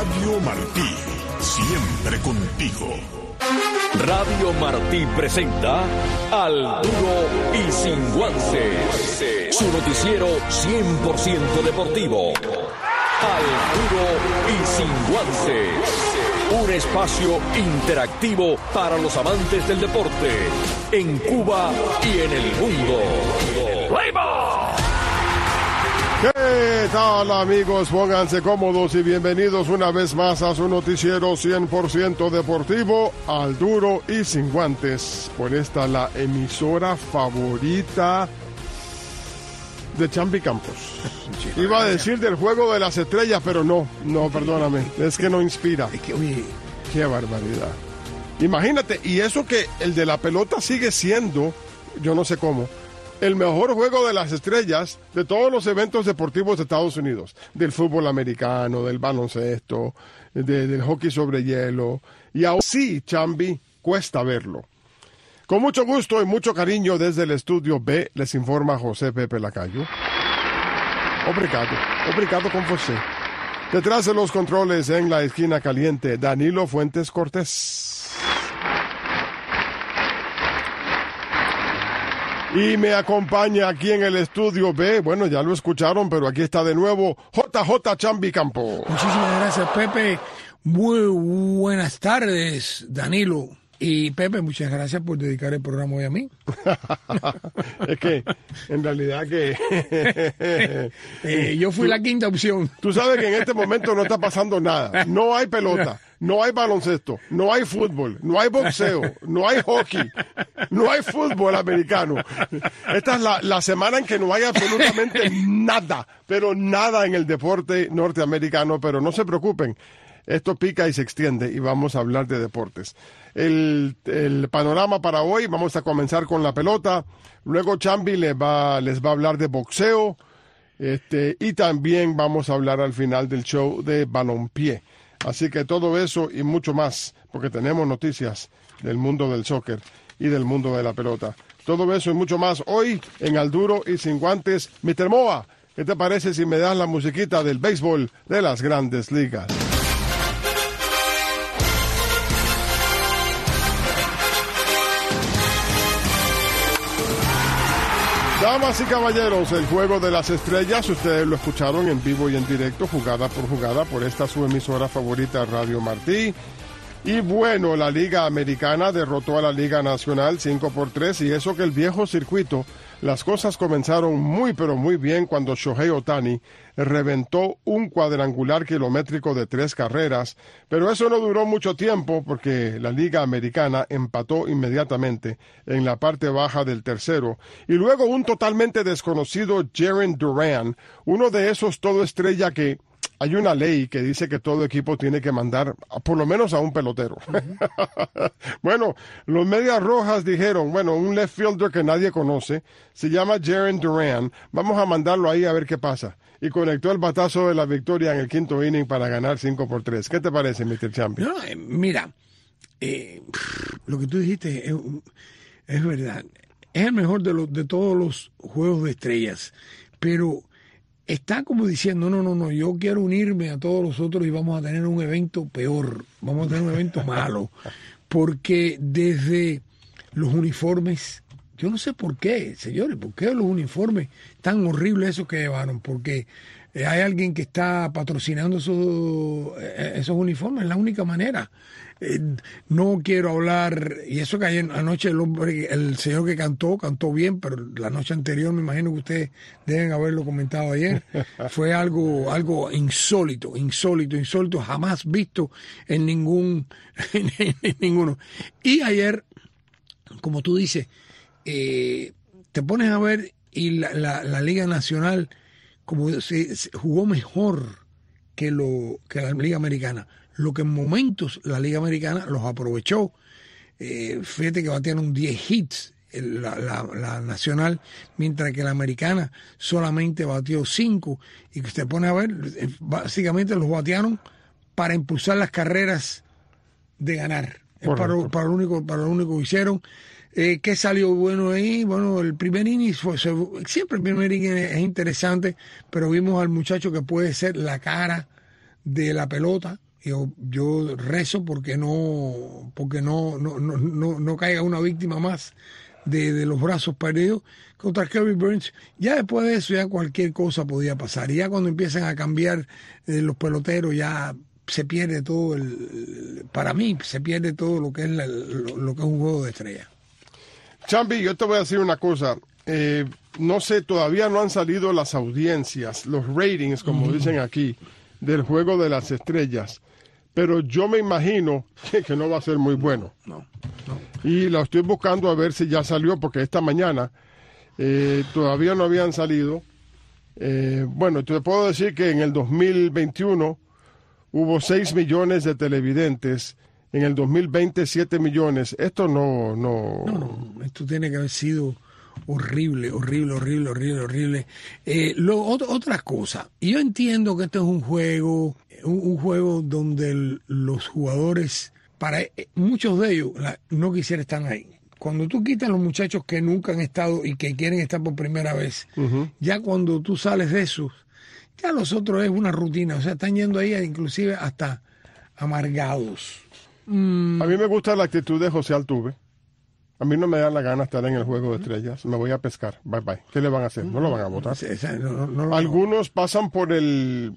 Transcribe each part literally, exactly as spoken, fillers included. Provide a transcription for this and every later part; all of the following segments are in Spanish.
Radio Martí, siempre contigo. Radio Martí presenta Al Duro y Sin Guantes, su noticiero cien por ciento deportivo. Al Duro y Sin Guantes, un espacio interactivo para los amantes del deporte en Cuba y en el mundo. ¡Play-ball! ¿Qué tal, amigos? Pónganse cómodos y bienvenidos una vez más a su noticiero cien por ciento deportivo, Al Duro y Sin Guantes. Por esta, la emisora favorita de Chambi Campos. Iba a decir del Juego de las Estrellas, pero no, no, perdóname, es que no inspira. Es que, oye, qué barbaridad. Imagínate, y eso que el de la pelota sigue siendo, yo no sé cómo, el mejor Juego de las Estrellas de todos los eventos deportivos de Estados Unidos, del fútbol americano, del baloncesto, de, del hockey sobre hielo, y aún sí, Chambi, cuesta verlo. Con mucho gusto y mucho cariño desde el estudio B, les informa José Pepe Lacayo. Obrigado, obrigado con José. Detrás de los controles en la esquina caliente, Danilo Fuentes Cortés. Y me acompaña aquí en el estudio B, bueno, ya lo escucharon, pero aquí está de nuevo J J Chambi Campo. Muchísimas gracias, Pepe. Muy buenas tardes, Danilo. Y Pepe, muchas gracias por dedicar el programa hoy a mí. Es que, en realidad que... eh, yo fui tú, la quinta opción. Tú sabes que en este momento no está pasando nada. No hay pelota, no hay baloncesto, no hay fútbol, no hay boxeo, no hay hockey, no hay fútbol americano. Esta es la, la semana en que no hay absolutamente nada, pero nada en el deporte norteamericano, pero no se preocupen. Esto pica y se extiende y vamos a hablar de deportes. El, el panorama para hoy, vamos a comenzar con la pelota, luego Chambi les va, les va a hablar de boxeo, este, y también vamos a hablar al final del show de balompié. Así que todo eso y mucho más, porque tenemos noticias del mundo del soccer y del mundo de la pelota. Todo eso y mucho más hoy en Al Duro y Sin Guantes. mister Moa, ¿qué te parece si me das la musiquita del béisbol de las Grandes Ligas? Damas y caballeros, el Juego de las Estrellas, ustedes lo escucharon en vivo y en directo, jugada por jugada, por esta su emisora favorita, Radio Martí. Y bueno, la Liga Americana derrotó a la Liga Nacional cinco por tres, y eso que el viejo circuito, las cosas comenzaron muy pero muy bien cuando Shohei Ohtani reventó un cuadrangular kilométrico de tres carreras, pero eso no duró mucho tiempo porque la Liga Americana empató inmediatamente en la parte baja del tercero, y luego un totalmente desconocido Jarren Duran, uno de esos todo estrella que hay una ley que dice que todo equipo tiene que mandar a, por lo menos a un pelotero. Uh-huh. Bueno, los Medias Rojas dijeron, bueno, un left fielder que nadie conoce, se llama Jarren Duran, vamos a mandarlo ahí a ver qué pasa. Y conectó el batazo de la victoria en el quinto inning para ganar cinco por tres. ¿Qué te parece, mister Champion? No, eh, mira, eh, lo que tú dijiste es, es verdad. Es el mejor de, los, de todos los juegos de estrellas, pero está como diciendo, no, no, no, yo quiero unirme a todos los otros y vamos a tener un evento peor, vamos a tener un evento malo, porque desde los uniformes, yo no sé por qué, señores, por qué los uniformes tan horribles esos que llevaron, porque hay alguien que está patrocinando esos, esos uniformes, es la única manera. Eh, no quiero hablar, y eso que ayer, anoche el hombre, el señor que cantó, cantó bien, pero la noche anterior, me imagino que ustedes deben haberlo comentado ayer, fue algo, algo insólito, insólito, insólito, jamás visto en ningún, en, en ninguno. Y ayer, como tú dices, eh, te pones a ver y la, la, la Liga Nacional como se, se jugó mejor que, lo, que la Liga Americana. Lo que en momentos la Liga Americana los aprovechó. Eh, fíjate que batearon diez hits la, la, la nacional, mientras que la americana solamente batió cinco. Y que usted pone a ver, básicamente los batearon para impulsar las carreras de ganar. Es para, para, lo único, para lo único que hicieron. Eh, ¿Qué salió bueno ahí? Bueno, el primer inning fue, siempre el primer inning es interesante, pero vimos al muchacho que puede ser la cara de la pelota, Yo, yo rezo porque no, porque no, no, no, no, no caiga una víctima más de, de los brazos perdidos contra Kerry Burns. Ya después de eso ya cualquier cosa podía pasar. Y ya cuando empiezan a cambiar eh, los peloteros ya se pierde todo el, para mí se pierde todo lo que es la, lo, lo que es un juego de estrellas. Chambi, yo te voy a decir una cosa. Eh, no sé, todavía no han salido las audiencias, los ratings, como uh-huh. dicen aquí, del Juego de las Estrellas. Pero yo me imagino que, que no va a ser muy bueno. No, no. Y lo estoy buscando a ver si ya salió, porque esta mañana eh, todavía no habían salido. Eh, bueno, te puedo decir que en el dos mil veintiuno hubo seis millones de televidentes. En el dos mil veinte, siete millones. Esto no... No, no, no esto tiene que haber sido horrible, horrible, horrible, horrible, horrible. Eh, lo, otro, otras cosas. Yo entiendo que esto es un juego... Un, un juego donde el, los jugadores, para eh, muchos de ellos, la, no quisieran estar ahí. Cuando tú quitas a los muchachos que nunca han estado y que quieren estar por primera vez, uh-huh. ya cuando tú sales de esos, ya los otros es una rutina. O sea, están yendo ahí inclusive hasta amargados. Mm. A mí me gusta la actitud de José Altuve. A mí no me da la gana estar en el Juego de Estrellas. Me voy a pescar. Bye, bye. ¿Qué le van a hacer? No lo van a votar. Sí, sí, no, no, no, Algunos pasan por el...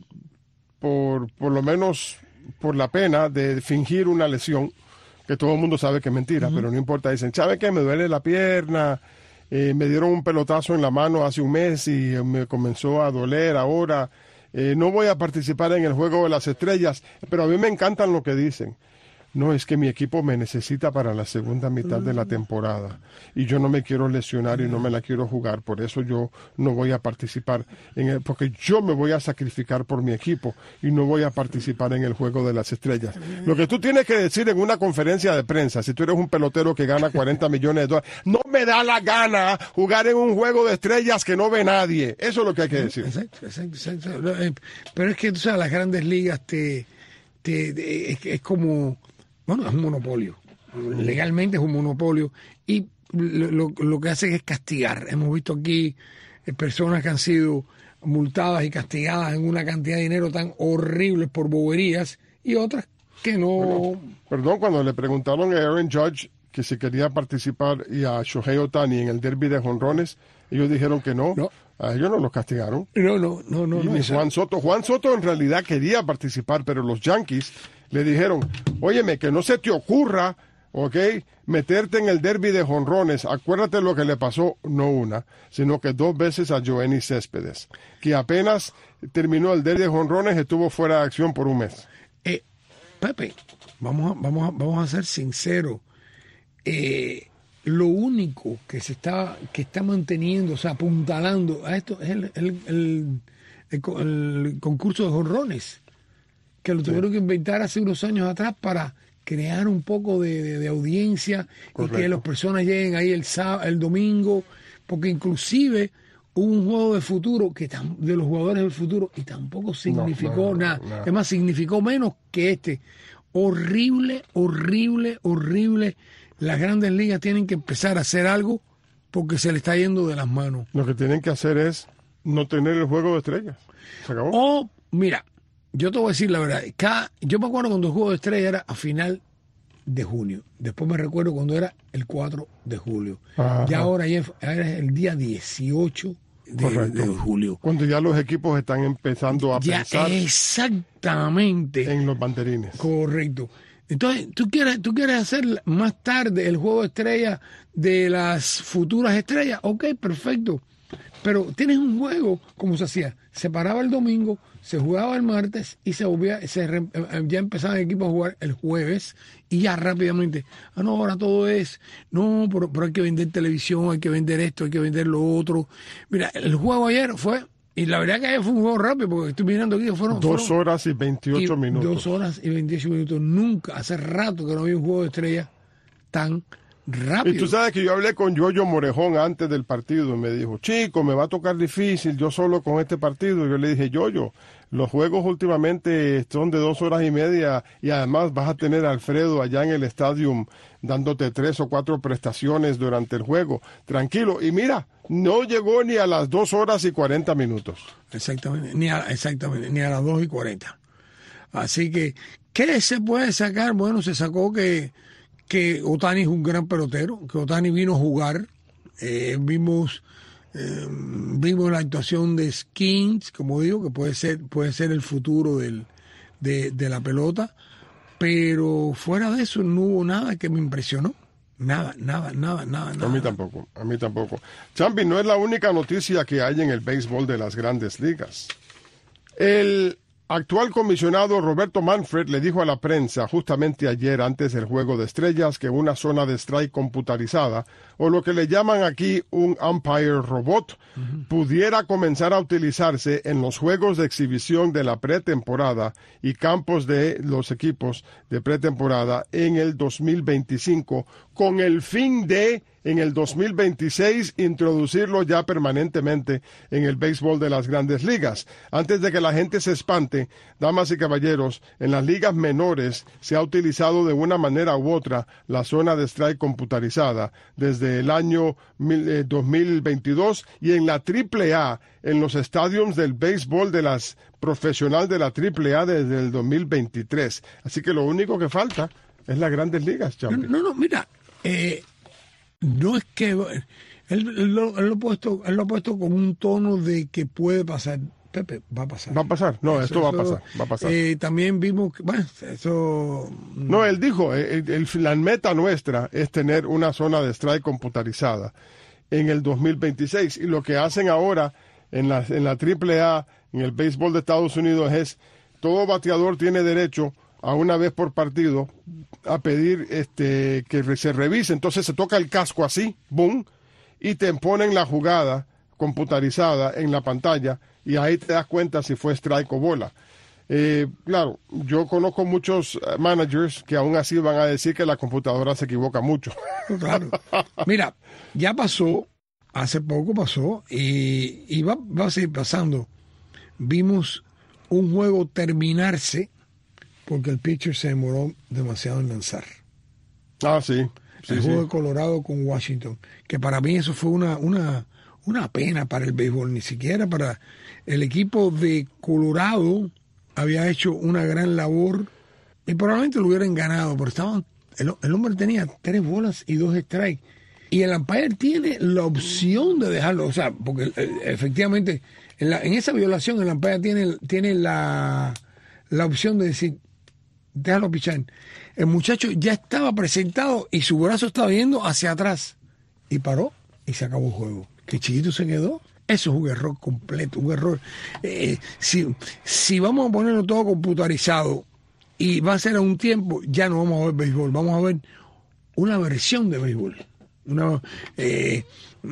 Por, por lo menos por la pena de fingir una lesión, que todo el mundo sabe que es mentira, uh-huh. pero no importa. Dicen, ¿sabe qué? Me duele la pierna, eh, me dieron un pelotazo en la mano hace un mes y me comenzó a doler ahora. Eh, no voy a participar en el Juego de las Estrellas, pero a mí me encantan lo que dicen. No, es que mi equipo me necesita para la segunda mitad de la temporada y yo no me quiero lesionar y no me la quiero jugar, por eso yo no voy a participar, en el, porque yo me voy a sacrificar por mi equipo y no voy a participar en el Juego de las Estrellas. Lo que tú tienes que decir en una conferencia de prensa, si tú eres un pelotero que gana cuarenta millones de dólares, no me da la gana jugar en un Juego de Estrellas que no ve nadie. Eso es lo que hay que decir. Exacto, exacto, exacto. Pero es que tú sabes, las grandes ligas te, te, te es, es como... Bueno, es un monopolio. Legalmente es un monopolio. Y lo, lo, lo que hace es castigar. Hemos visto aquí eh, personas que han sido multadas y castigadas en una cantidad de dinero tan horrible por boberías y otras que no... Bueno, perdón, cuando le preguntaron a Aaron Judge que si quería participar y a Shohei Ohtani en el derbi de jonrones, ellos dijeron que no. No. A ellos no los castigaron. No, no, no, no. Y no ni Juan Soto. Juan Soto en realidad quería participar, pero los Yankees le dijeron, óyeme, que no se te ocurra, ¿ok?, meterte en el derbi de jonrones. Acuérdate lo que le pasó, no una, sino que dos veces a Joenny Céspedes, que apenas terminó el derbi de jonrones estuvo fuera de acción por un mes. Eh, Pepe, vamos a, vamos a, vamos a ser sinceros. Eh, lo único que se está, que está manteniendo, o sea, apuntalando a esto es el, el, el, el, el concurso de jonrones, que lo tuvieron sí. que inventar hace unos años atrás para crear un poco de, de, de audiencia. Correcto. Y que las personas lleguen ahí el sábado, el domingo, porque inclusive hubo un juego de futuro que tam, de los jugadores del futuro y tampoco significó no, no, nada. No. Es más, significó menos que este. Horrible, horrible, horrible. Las grandes ligas tienen que empezar a hacer algo porque se le está yendo de las manos. Lo que tienen que hacer es no tener el Juego de Estrellas. ¿Se acabó? O, mira, yo te voy a decir la verdad. Cada, yo me acuerdo cuando el Juego de Estrellas era a final de junio. Después me recuerdo cuando era el cuatro de julio. Ajá. Ya ahora ya es el día dieciocho de, de julio. Cuando ya los equipos están empezando a ya pensar exactamente en los banderines. Correcto. Entonces, ¿tú quieres, tú quieres hacer más tarde el Juego de Estrellas de las futuras estrellas? Ok, perfecto. Pero tienes un juego, como se hacía, se paraba el domingo, se jugaba el martes y se volvía, se, ya empezaban el equipo a jugar el jueves y ya rápidamente, ah, no, ahora todo es, no, pero, pero hay que vender televisión, hay que vender esto, hay que vender lo otro. Mira, el juego ayer fue, y la verdad que ayer fue un juego rápido, porque estoy mirando aquí, fueron... Dos fueron, horas y veintiocho y minutos. Dos horas y veintiocho minutos. Nunca, hace rato que no había un juego de estrellas tan rápido. Y tú sabes que yo hablé con Yoyo Morejón antes del partido y me dijo, chico, me va a tocar difícil yo solo con este partido. Yo le dije, Yoyo, los juegos últimamente son de dos horas y media y además vas a tener a Alfredo allá en el estadio dándote tres o cuatro prestaciones durante el juego. Tranquilo. Y mira, no llegó ni a las dos horas y cuarenta minutos. Exactamente, ni a, exactamente, ni a las dos y cuarenta. Así que ¿Qué se puede sacar? Bueno, se sacó que, que Ohtani es un gran pelotero, que Ohtani vino a jugar. Eh, vimos eh, vimos la actuación de Skins, como digo, que puede ser puede ser el futuro del, de, de la pelota, pero fuera de eso no hubo nada que me impresionó. Nada, nada, nada, nada, nada. A mí tampoco, a mí tampoco. Champi, no es la única noticia que hay en el béisbol de las grandes ligas. El actual comisionado Roberto Manfred le dijo a la prensa justamente ayer antes del Juego de Estrellas que una zona de strike computarizada, o lo que le llaman aquí un umpire robot, uh-huh. pudiera comenzar a utilizarse en los juegos de exhibición de la pretemporada y campos de los equipos de pretemporada en el dos mil veinticinco, con el fin de, en el dos mil veintiséis, introducirlo ya permanentemente en el béisbol de las grandes ligas. Antes de que la gente se espante, damas y caballeros, en las ligas menores se ha utilizado de una manera u otra la zona de strike computarizada desde el año dos mil veintidós, y en la triple A, en los estadios del béisbol de las profesional de la triple A desde el dos mil veintitrés. Así que lo único que falta es las grandes ligas, Champions. No, no, no, mira, eh, no es que él, él, lo, él, lo ha puesto, él lo ha puesto con un tono de que puede pasar. Pepe, va a pasar. Va a pasar, no, eso, esto va eso, a pasar, va a pasar. Eh, también vimos, que, bueno, eso... No, él dijo, el, el, la meta nuestra es tener una zona de strike computarizada en el dos mil veintiséis, y lo que hacen ahora en la, en la triple A, en el béisbol de Estados Unidos, es todo bateador tiene derecho a una vez por partido a pedir este que se revise. Entonces se toca el casco así, boom, y te ponen la jugada computarizada en la pantalla, y ahí te das cuenta si fue strike o bola. Eh, claro, yo conozco muchos managers que aún así van a decir que la computadora se equivoca mucho. Claro. Mira, ya pasó, hace poco pasó, y, y va, va a seguir pasando. Vimos un juego terminarse porque el pitcher se demoró demasiado en lanzar. Ah, sí. sí el sí. juego de Colorado con Washington, que para mí eso fue una, una, una pena para el béisbol, ni siquiera para el equipo de Colorado. Había hecho una gran labor y probablemente lo hubieran ganado, pero estaban, el, el hombre tenía tres bolas y dos strikes. Y el umpire tiene la opción de dejarlo, o sea, porque efectivamente en, la, en esa violación el umpire tiene, tiene la, la opción de decir, déjalo pichar. El muchacho ya estaba presentado y su brazo estaba yendo hacia atrás. Y paró y se acabó el juego. Que Chiquito se quedó. Eso es un error completo, un error. Eh, si, si vamos a ponerlo todo computarizado y va a ser a un tiempo, ya no vamos a ver béisbol, vamos a ver una versión de béisbol. Una, eh,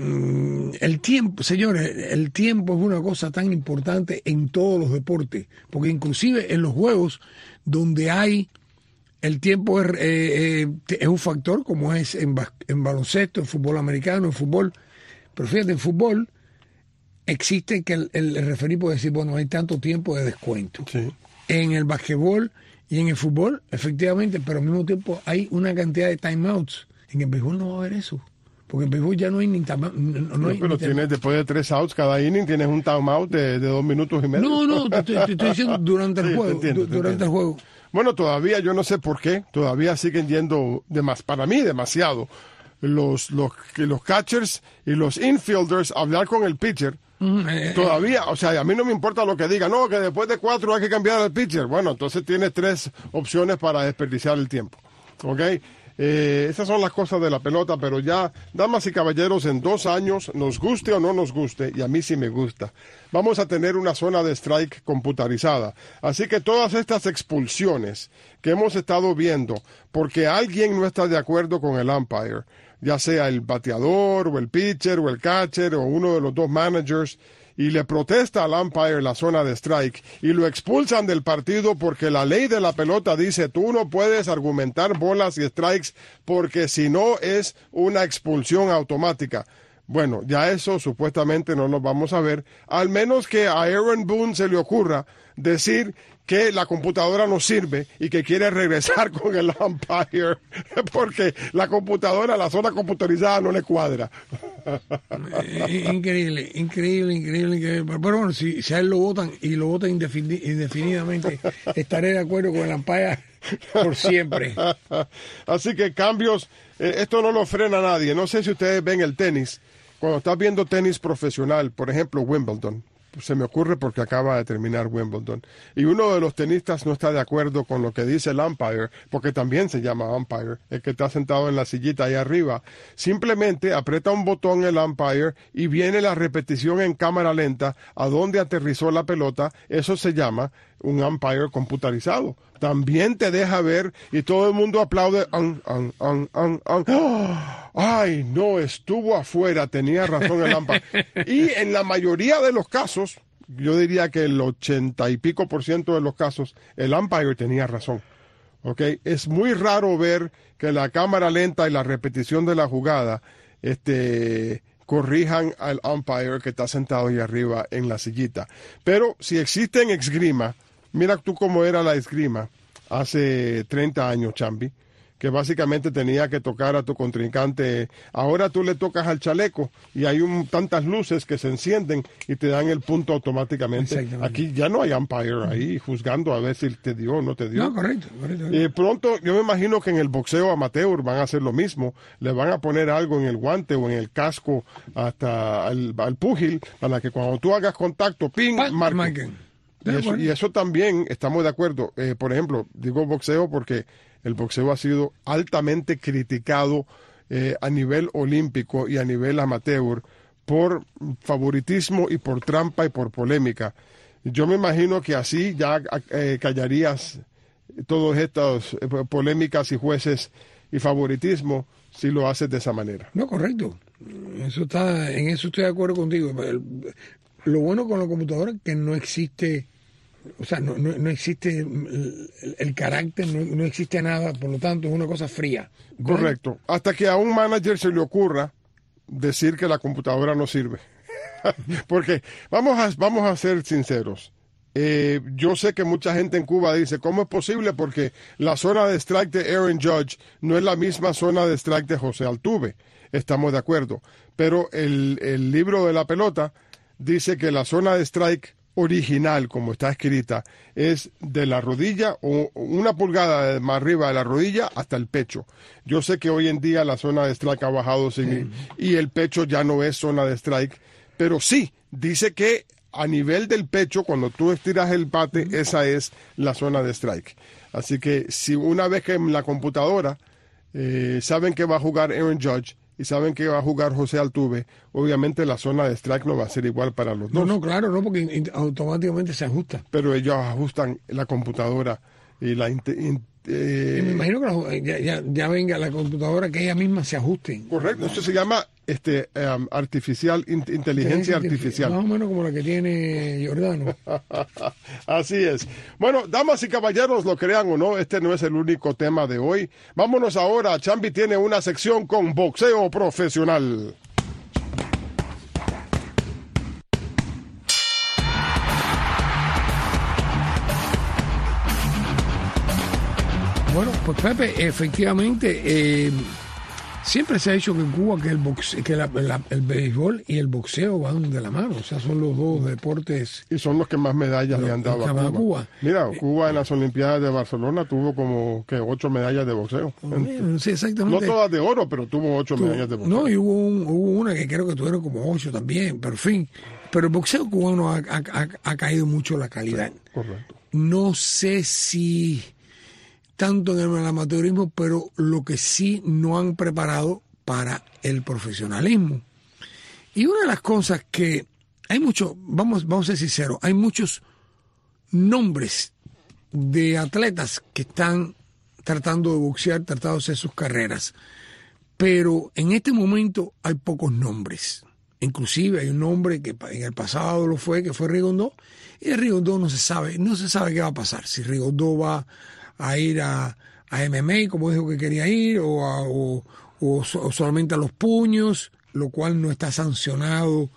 el tiempo, señores, el tiempo es una cosa tan importante en todos los deportes, porque inclusive en los juegos donde hay el tiempo es, eh, eh, es un factor, como es en, en baloncesto, en fútbol americano, en fútbol, pero fíjate, en fútbol existe que el, el referee puede decir, bueno, hay tanto tiempo de descuento. Sí. En el basquetbol y en el fútbol, efectivamente, pero al mismo tiempo hay una cantidad de timeouts. En el béisbol no va a haber eso, porque en el béisbol ya no hay ni timeout. No, no sí, pero tienes, después de tres outs cada inning, tienes un timeout de, de dos minutos y medio. No, no, te, te, te estoy diciendo durante el sí, juego. Te entiendo, te durante entiendo. el juego. Bueno, todavía, yo no sé por qué, todavía siguen yendo, de más, para mí, demasiado, los, los, los catchers y los infielders a hablar con el pitcher. Todavía, o sea, a mí no me importa lo que diga, no, que después de cuatro hay que cambiar al pitcher. Bueno, entonces tienes tres opciones para desperdiciar el tiempo, ¿ok? Eh, esas son las cosas de la pelota, pero ya, damas y caballeros, en dos años, nos guste o no nos guste, y a mí sí me gusta, vamos a tener una zona de strike computarizada. Así que todas estas expulsiones que hemos estado viendo, porque alguien no está de acuerdo con el umpire, ya sea el bateador, o el pitcher, o el catcher, o uno de los dos managers, y le protesta al umpire la zona de strike, y lo expulsan del partido porque la ley de la pelota dice, tú no puedes argumentar bolas y strikes, porque si no es una expulsión automática. Bueno, ya eso supuestamente no lo vamos a ver, al menos que a Aaron Boone se le ocurra decir que la computadora no sirve y que quiere regresar con el umpire porque la computadora, la zona computarizada no le cuadra. Increíble, increíble, increíble, increíble. Pero bueno, si, si a él lo votan y lo votan indefin- indefinidamente, estaré de acuerdo con el umpire por siempre. Así que cambios, eh, esto no lo frena a nadie. No sé si ustedes ven el tenis. Cuando estás viendo tenis profesional, por ejemplo, Wimbledon, se me ocurre porque acaba de terminar Wimbledon, y uno de los tenistas no está de acuerdo con lo que dice el umpire, porque también se llama umpire, el que está sentado en la sillita ahí arriba, simplemente aprieta un botón el umpire y viene la repetición en cámara lenta a donde aterrizó la pelota. Eso se llama un umpire computarizado. También te deja ver y todo el mundo aplaude. Um, um, um, um, um. ¡Oh! Ay, no, estuvo afuera, tenía razón el umpire. Y en la mayoría de los casos, yo diría que el ochenta y pico por ciento de los casos, el umpire tenía razón. ¿Okay? Es muy raro ver que la cámara lenta y la repetición de la jugada este, corrijan al umpire que está sentado ahí arriba en la sillita. Pero si existe en esgrima, mira tú cómo era la esgrima hace treinta años, Chambi, que básicamente tenía que tocar a tu contrincante. Ahora tú le tocas al chaleco y hay un, tantas luces que se encienden y te dan el punto automáticamente. Aquí ya no hay umpire ahí juzgando a ver si te dio o no te dio. No, correcto. correcto. Y pronto yo me imagino que en el boxeo amateur van a hacer lo mismo. Le van a poner algo en el guante o en el casco hasta al, al púgil para que cuando tú hagas contacto, ping, marque. Marquen. Y eso, y eso también estamos de acuerdo. Eh, por ejemplo, digo boxeo porque el boxeo ha sido altamente criticado eh, a nivel olímpico y a nivel amateur por favoritismo y por trampa y por polémica. Yo me imagino que así ya eh, callarías todas estas eh, polémicas y jueces y favoritismo si lo haces de esa manera. No, correcto. Eso está, en eso estoy de acuerdo contigo. El, lo bueno con la computadora es que no existe... O sea, no, no, no existe el, el carácter, no, no existe nada, por lo tanto es una cosa fría. ¿Vale? Correcto. Hasta que a un manager se le ocurra decir que la computadora no sirve. Porque vamos a, vamos a ser sinceros. Eh, yo sé que mucha gente en Cuba dice, ¿cómo es posible? Porque la zona de strike de Aaron Judge no es la misma zona de strike de José Altuve. Estamos de acuerdo. Pero el, el libro de la pelota dice que la zona de strike original, como está escrita, es de la rodilla o una pulgada más arriba de la rodilla hasta el pecho. Yo sé que hoy en día la zona de strike ha bajado sin, y el pecho ya no es zona de strike, pero sí, dice que a nivel del pecho, cuando tú estiras el bate, esa es la zona de strike. Así que si una vez que en la computadora eh, saben que va a jugar Aaron Judge y saben que va a jugar José Altuve, obviamente la zona de strike no va a ser igual para los dos. No, no, claro, no, porque in, automáticamente se ajusta. Pero ellos ajustan la computadora y la... In, eh, y me imagino que la, ya, ya, ya venga la computadora que ella misma se ajuste. Correcto, eso se llama este um, artificial, in, inteligencia artificial. Más o menos como la que tiene Giordano. Así es. Bueno, damas y caballeros, lo crean o no, este no es el único tema de hoy. Vámonos ahora, Chambi tiene una sección con boxeo profesional. Bueno, pues Pepe, efectivamente, eh, siempre se ha dicho que en Cuba que el boxe, que la, la, el béisbol y el boxeo van de la mano, o sea, son los dos deportes. Y son los que más medallas lo, le han dado a Cuba. Cuba. Mira, Cuba en las Olimpiadas de Barcelona tuvo como que ocho medallas de boxeo. Bueno, sí, exactamente. No todas de oro, pero tuvo ocho tuvo, medallas de boxeo. No, y hubo, un, hubo una que creo que tuvieron como ocho también, pero en fin. Pero el boxeo cubano ha, ha, ha caído mucho la calidad. Sí, correcto. No sé si tanto en el amateurismo, pero lo que sí no han preparado para el profesionalismo. Y una de las cosas que hay mucho, vamos, vamos a ser sinceros, hay muchos nombres de atletas que están tratando de boxear, tratando de hacer sus carreras, pero en este momento hay pocos nombres. Inclusive hay un nombre que en el pasado lo fue, que fue Rigondeaux, y de Rigondeaux no se sabe, no se sabe qué va a pasar, si Rigondeaux va a ir a, a M M A, como dijo que quería ir, o, a, o, o, o solamente a los puños, lo cual no está sancionado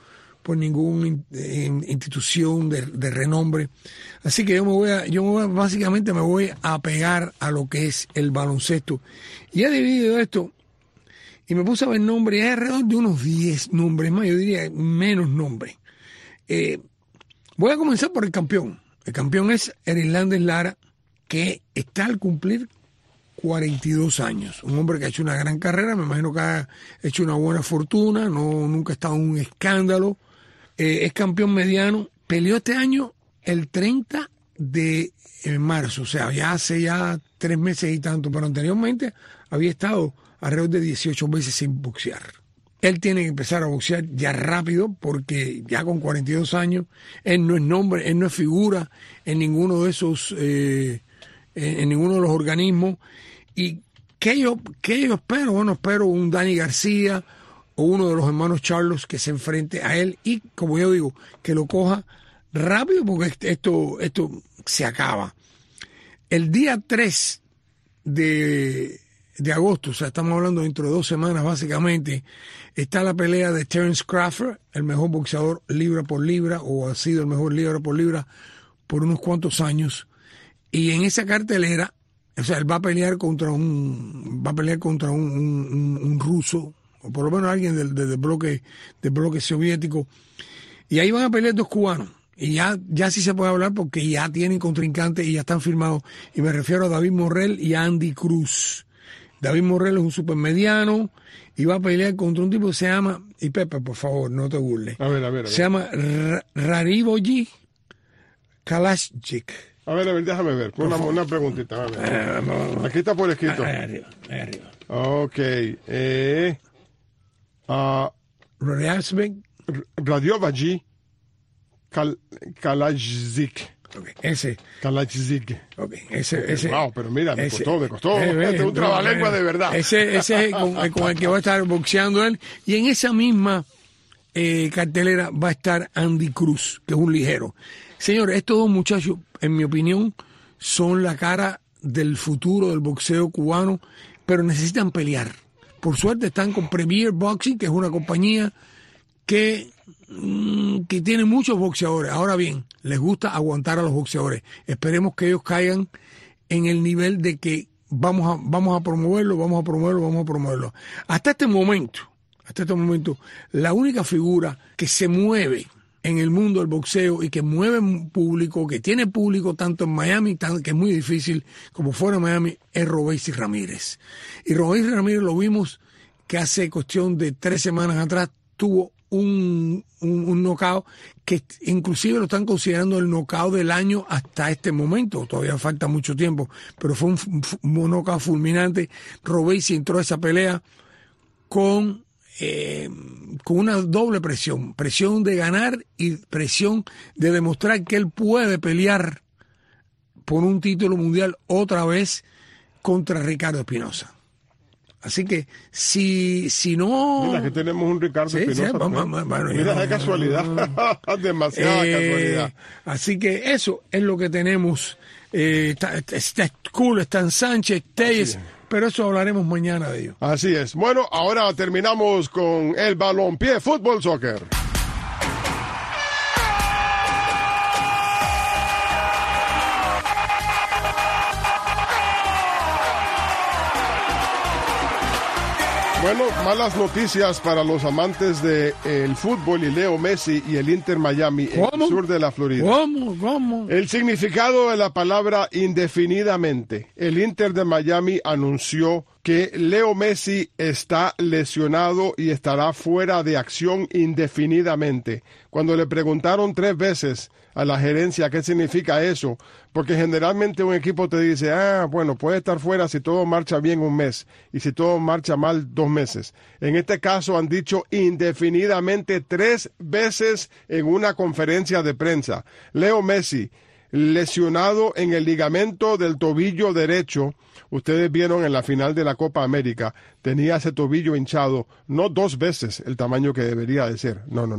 por ninguna in, in, institución de, de renombre. Así que yo me voy a, yo me voy a, básicamente me voy a pegar a lo que es el baloncesto. Y he dividido esto y me puse a ver nombres, hay alrededor de unos diez nombres más, yo diría menos nombres. Eh, voy a comenzar por el campeón. El campeón es Eryl Lara, que está al cumplir cuarenta y dos años. Un hombre que ha hecho una gran carrera, me imagino que ha hecho una buena fortuna, no nunca ha estado en un escándalo. Eh, es campeón mediano. Peleó este año el treinta de marzo, o sea, ya hace ya tres meses y tanto, pero anteriormente había estado alrededor de dieciocho meses sin boxear. Él tiene que empezar a boxear ya rápido porque ya con cuarenta y dos años, él no es nombre, él no es figura en ninguno de esos, eh, en, en ninguno de los organismos. ¿Y qué yo, qué yo espero? Bueno, espero un Danny García o uno de los hermanos Charlos que se enfrente a él y, como yo digo, que lo coja rápido porque esto, esto se acaba. El día tres de, de agosto, o sea, estamos hablando dentro de dos semanas básicamente, está la pelea de Terence Crawford, el mejor boxeador libra por libra, o ha sido el mejor libra por libra por unos cuantos años. Y en esa cartelera, o sea, él va a pelear contra un, va a pelear contra un, un, un, un ruso, o por lo menos alguien del, del, bloque, del bloque soviético. Y ahí van a pelear dos cubanos. Y ya, ya sí se puede hablar porque ya tienen contrincantes y ya están firmados. Y me refiero a David Morrell y a Andy Cruz. David Morrell es un supermediano y va a pelear contra un tipo que se llama, y Pepe, por favor, no te burles. A ver, a ver, a ver. Se llama Rariboyi Kalashchik. A ver, a ver, déjame ver. Una, una preguntita. A ver. Aquí está por escrito. Ahí arriba, ahí arriba. Ok. Eh, uh, Radiovaji Kal, Kalashchik. Okay, ese. Kalashchik. Okay, ese, Okay, ese. wow, pero mira, me ese, costó, me costó. Eh, este es un no, trabalengua eh, de verdad. Ese, ese es con, con el que va a estar boxeando él. Y en esa misma eh, cartelera va a estar Andy Cruz, que es un ligero. Señores, estos dos muchachos, en mi opinión, son la cara del futuro del boxeo cubano, pero necesitan pelear. Por suerte están con Premier Boxing, que es una compañía que, mmm, que tiene muchos boxeadores. Ahora bien, les gusta aguantar a los boxeadores. Esperemos que ellos caigan en el nivel de que vamos a, vamos a promoverlo, vamos a promoverlo, vamos a promoverlo. Hasta este momento, hasta este momento, la única figura que se mueve en el mundo del boxeo y que mueve público, que tiene público tanto en Miami, que es muy difícil, como fuera de Miami, es Robeisy Ramírez. Y Robeisy Ramírez lo vimos que hace cuestión de tres semanas atrás tuvo un, un, un knockout que inclusive lo están considerando el knockout del año hasta este momento. Todavía falta mucho tiempo, pero fue un, un knockout fulminante. Robeisy entró a esa pelea con... Eh, con una doble presión, presión de ganar y presión de demostrar que él puede pelear por un título mundial otra vez contra Ricardo Espinosa. Así que si si no... Mira, que tenemos un Ricardo sí, Espinosa. Sí, bueno, bueno, mira, no, de casualidad, no. demasiada eh, casualidad. Así que eso es lo que tenemos. Eh, está, está cool, están Sánchez, Telles, pero eso hablaremos mañana de ello. Así es. Bueno, ahora terminamos con el balompié, fútbol, soccer. Bueno, malas noticias para los amantes del de fútbol y Leo Messi y el Inter Miami en el sur de la Florida. ¿Cómo? ¿Cómo? El significado de la palabra indefinidamente. El Inter de Miami anunció que Leo Messi está lesionado y estará fuera de acción indefinidamente. Cuando le preguntaron tres veces a la gerencia qué significa eso, porque generalmente un equipo te dice, ah, bueno, puede estar fuera si todo marcha bien un mes y si todo marcha mal dos meses. En este caso han dicho indefinidamente tres veces en una conferencia de prensa. Leo Messi, lesionado en el ligamento del tobillo derecho. Ustedes vieron en la final de la Copa América, tenía ese tobillo hinchado, no dos veces el tamaño que debería de ser, no, no, no,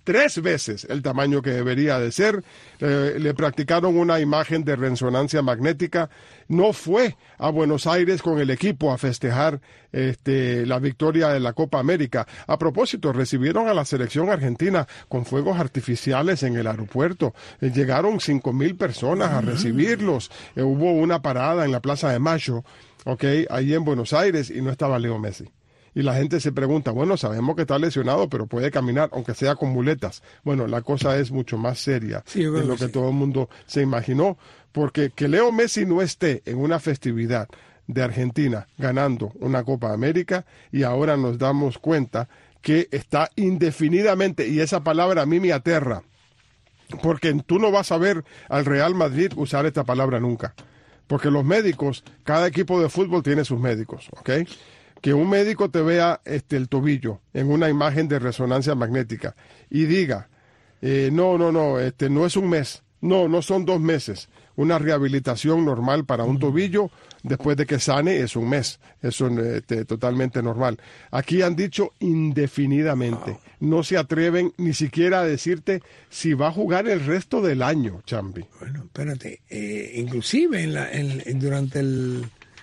tres veces el tamaño que debería de ser. Eh, le practicaron una imagen de resonancia magnética. No fue a Buenos Aires con el equipo a festejar este, la victoria de la Copa América. A propósito, recibieron a la selección argentina con fuegos artificiales en el aeropuerto. Eh, llegaron cinco mil personas a recibirlos. Eh, hubo una parada en la Plaza de Mayo, okay, ahí en Buenos Aires, y no estaba Leo Messi. Y la gente se pregunta, bueno, sabemos que está lesionado, pero puede caminar, aunque sea con muletas. Bueno, la cosa es mucho más seria sí, de lo que sí. todo el mundo se imaginó, porque que Leo Messi no esté en una festividad de Argentina ganando una Copa América, y ahora nos damos cuenta que está indefinidamente, y esa palabra a mí me aterra, porque tú no vas a ver al Real Madrid usar esta palabra nunca, porque los médicos, cada equipo de fútbol tiene sus médicos, ¿ok? Que un médico te vea este, el tobillo en una imagen de resonancia magnética y diga, eh, no, no, no, este, no es un mes, no, no son dos meses. Una rehabilitación normal para un tobillo, después de que sane, es un mes. Eso es este, totalmente normal. Aquí han dicho indefinidamente. No se atreven ni siquiera a decirte si va a jugar el resto del año, Chambi. Bueno, espérate. Eh, inclusive en la, en, en, durante el...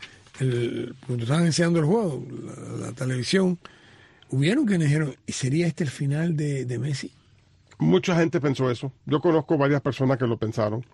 El, cuando estaban enseñando el juego, la, la televisión, hubieron quienes dijeron, ¿y sería este el final de, de Messi? Mucha gente pensó eso. Yo conozco varias personas que lo pensaron,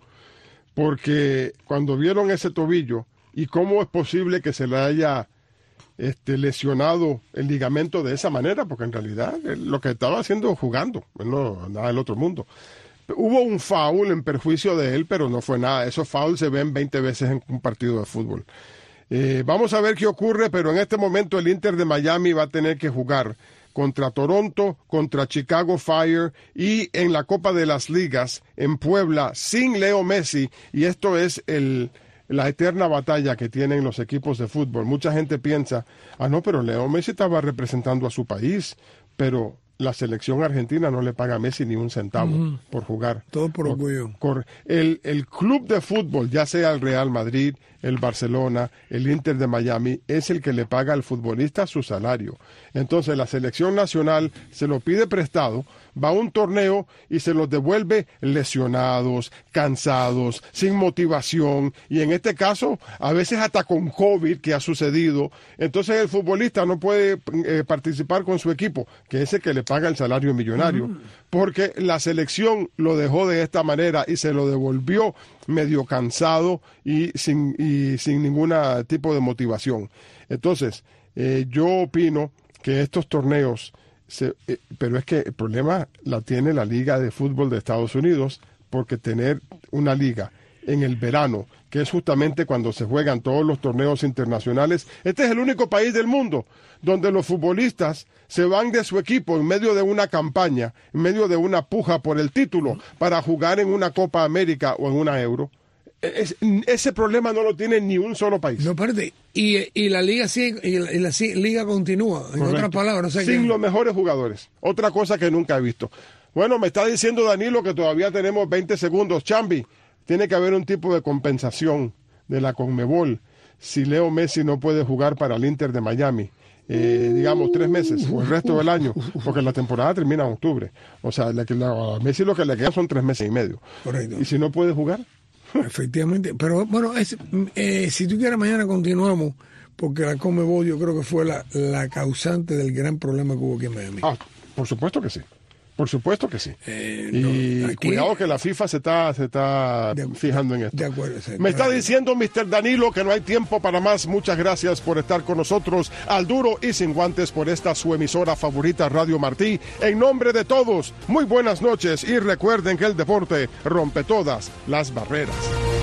porque cuando vieron ese tobillo y cómo es posible que se le haya este, lesionado el ligamento de esa manera, porque en realidad lo que estaba haciendo jugando, no nada del otro mundo. Hubo un foul en perjuicio de él, pero no fue nada. Esos fouls se ven veinte veces en un partido de fútbol. Eh, vamos a ver qué ocurre, pero en este momento el Inter de Miami va a tener que jugar contra Toronto, contra Chicago Fire y en la Copa de las Ligas en Puebla sin Leo Messi, y esto es el, la eterna batalla que tienen los equipos de fútbol. Mucha gente piensa, ah no, pero Leo Messi estaba representando a su país, pero la selección argentina no le paga a Messi ni un centavo uh-huh. por jugar. Todo por orgullo. El, el club de fútbol, ya sea el Real Madrid, el Barcelona, el Inter de Miami, es el que le paga al futbolista su salario. Entonces la selección nacional se lo pide prestado, va a un torneo y se los devuelve lesionados, cansados, sin motivación, y en este caso a veces hasta con COVID, que ha sucedido. Entonces el futbolista no puede eh, participar con su equipo, que es el que le paga el salario millonario, uh-huh. porque la selección lo dejó de esta manera y se lo devolvió medio cansado y sin, y sin ningún tipo de motivación. Entonces, eh, yo opino que estos torneos, se, eh, pero es que el problema la tiene la Liga de Fútbol de Estados Unidos, porque tener una liga en el verano, que es justamente cuando se juegan todos los torneos internacionales, este es el único país del mundo donde los futbolistas se van de su equipo en medio de una campaña, en medio de una puja por el título, para jugar en una Copa América o en una Euro. Es, ese problema no lo tiene ni un solo país. No, parte. Y, y la liga sigue, y la, y la liga continúa, en Correcto. otras palabras. O sea, sin que... los mejores jugadores. Otra cosa que nunca he visto. Bueno, me está diciendo Danilo que todavía tenemos veinte segundos. Chambi, tiene que haber un tipo de compensación de la Conmebol si Leo Messi no puede jugar para el Inter de Miami. Eh, digamos, tres meses o el resto del año, porque la temporada termina en octubre. O sea, la, la, a Messi lo que le queda son tres meses y medio. Correcto. ¿Y si no puede jugar? Efectivamente, pero bueno, es, eh, si tú quieres mañana continuamos, porque la Conmebol yo creo que fue la, la causante del gran problema que hubo aquí en Miami. Ah, por supuesto que sí. Por supuesto que sí. Eh, y no, aquí, cuidado que la FIFA se está, se está de, fijando en esto. De acuerdo. Sí, Me está diciendo mister Danilo que no hay tiempo para más. Muchas gracias por estar con nosotros al duro y sin guantes por esta su emisora favorita Radio Martí. En nombre de todos, muy buenas noches y recuerden que el deporte rompe todas las barreras.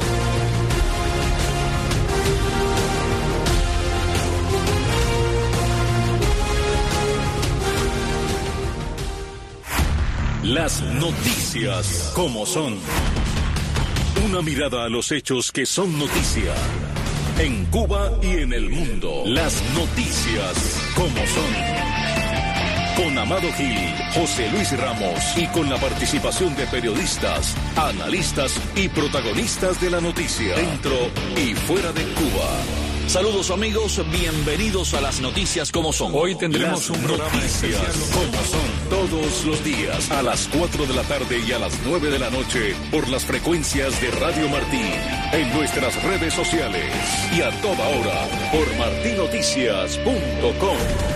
Las noticias como son. Una mirada a los hechos que son noticia. En Cuba y en el mundo. Las noticias como son. Con Amado Gil, José Luis Ramos y con la participación de periodistas, analistas y protagonistas de la noticia. Dentro y fuera de Cuba. Saludos amigos, bienvenidos a las noticias como son. Hoy tendremos Las un programa noticias especial como son todos los días a las cuatro de la tarde y a las nueve de la noche por las frecuencias de Radio Martí, en nuestras redes sociales y a toda hora por martí noticias punto com.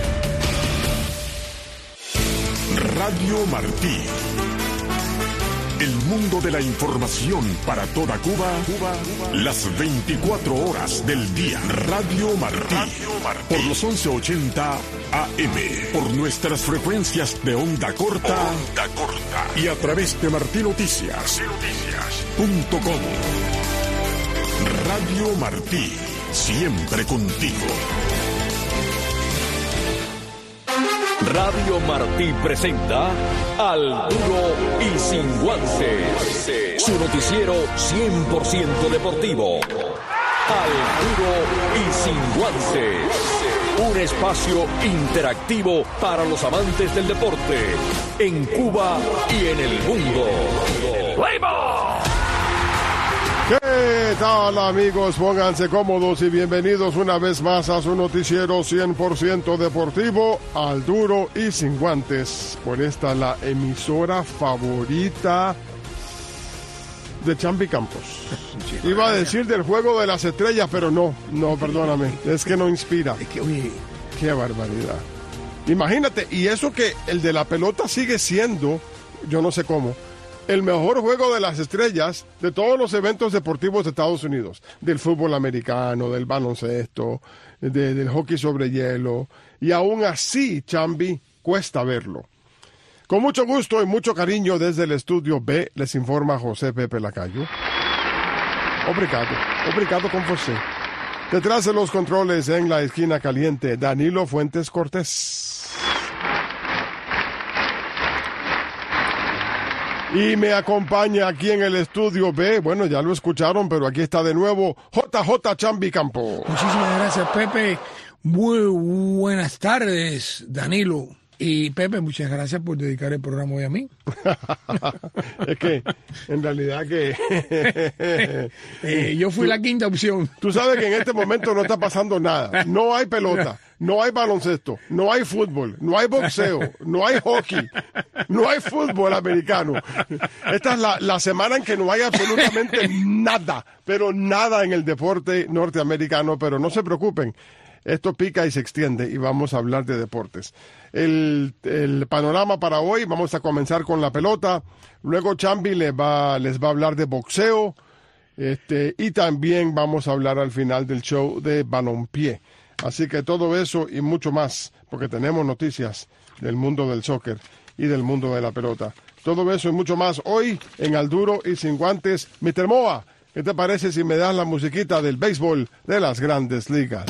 Radio Martí. El mundo de la información para toda Cuba, Cuba, las veinticuatro horas del día. Radio Martí, por los once ochenta A M, por nuestras frecuencias de onda corta, onda corta y a través de martí noticias punto com. Radio Martí, siempre contigo. Radio Martí presenta Al Duro y Sin Guantes, su noticiero cien por ciento deportivo. Al Duro y Sin Guantes, un espacio interactivo para los amantes del deporte en Cuba y en el mundo. ¡Play ball! ¿Qué tal, amigos? Pónganse cómodos y bienvenidos una vez más a su noticiero cien por ciento deportivo, Al Duro y Sin Guantes. Por esta la emisora favorita de Chambi Campos. Iba a decir del Juego de las Estrellas, pero no, no, perdóname, es que no inspira. Es que, oye, qué barbaridad. Imagínate, y eso que el de la pelota sigue siendo, yo no sé cómo, el mejor Juego de las Estrellas de todos los eventos deportivos de Estados Unidos, del fútbol americano, del baloncesto, de, del hockey sobre hielo, y aún así, Chambi, cuesta verlo. Con mucho gusto y mucho cariño desde el estudio B, les informa José Pepe Lacayo. Obrigado, obrigado con José. Detrás de los controles, en la esquina caliente, Danilo Fuentes Cortés. Y me acompaña aquí en el estudio B, bueno, ya lo escucharon, pero aquí está de nuevo J J Chambi Campo. muchísimas gracias, Pepe. Muy buenas tardes, Danilo. Y Pepe, muchas gracias por dedicar el programa hoy a mí. Es que, en realidad que... eh, yo fui tú, la quinta opción. Tú sabes que en este momento no está pasando nada. No hay pelota, no hay baloncesto, no hay fútbol, no hay boxeo, no hay hockey, no hay fútbol americano. Esta es la, la semana en que no hay absolutamente nada, pero nada en el deporte norteamericano, pero no se preocupen. Esto pica y se extiende y vamos a hablar de deportes. El, el panorama para hoy, vamos a comenzar con la pelota, luego Chambi les va, les va a hablar de boxeo, este, y también vamos a hablar al final del show de balompié. Así que todo eso y mucho más, porque tenemos noticias del mundo del soccer y del mundo de la pelota. Todo eso y mucho más hoy en Al Duro y Sin Guantes. mister Moa, ¿qué te parece si me das la musiquita del béisbol de las Grandes Ligas?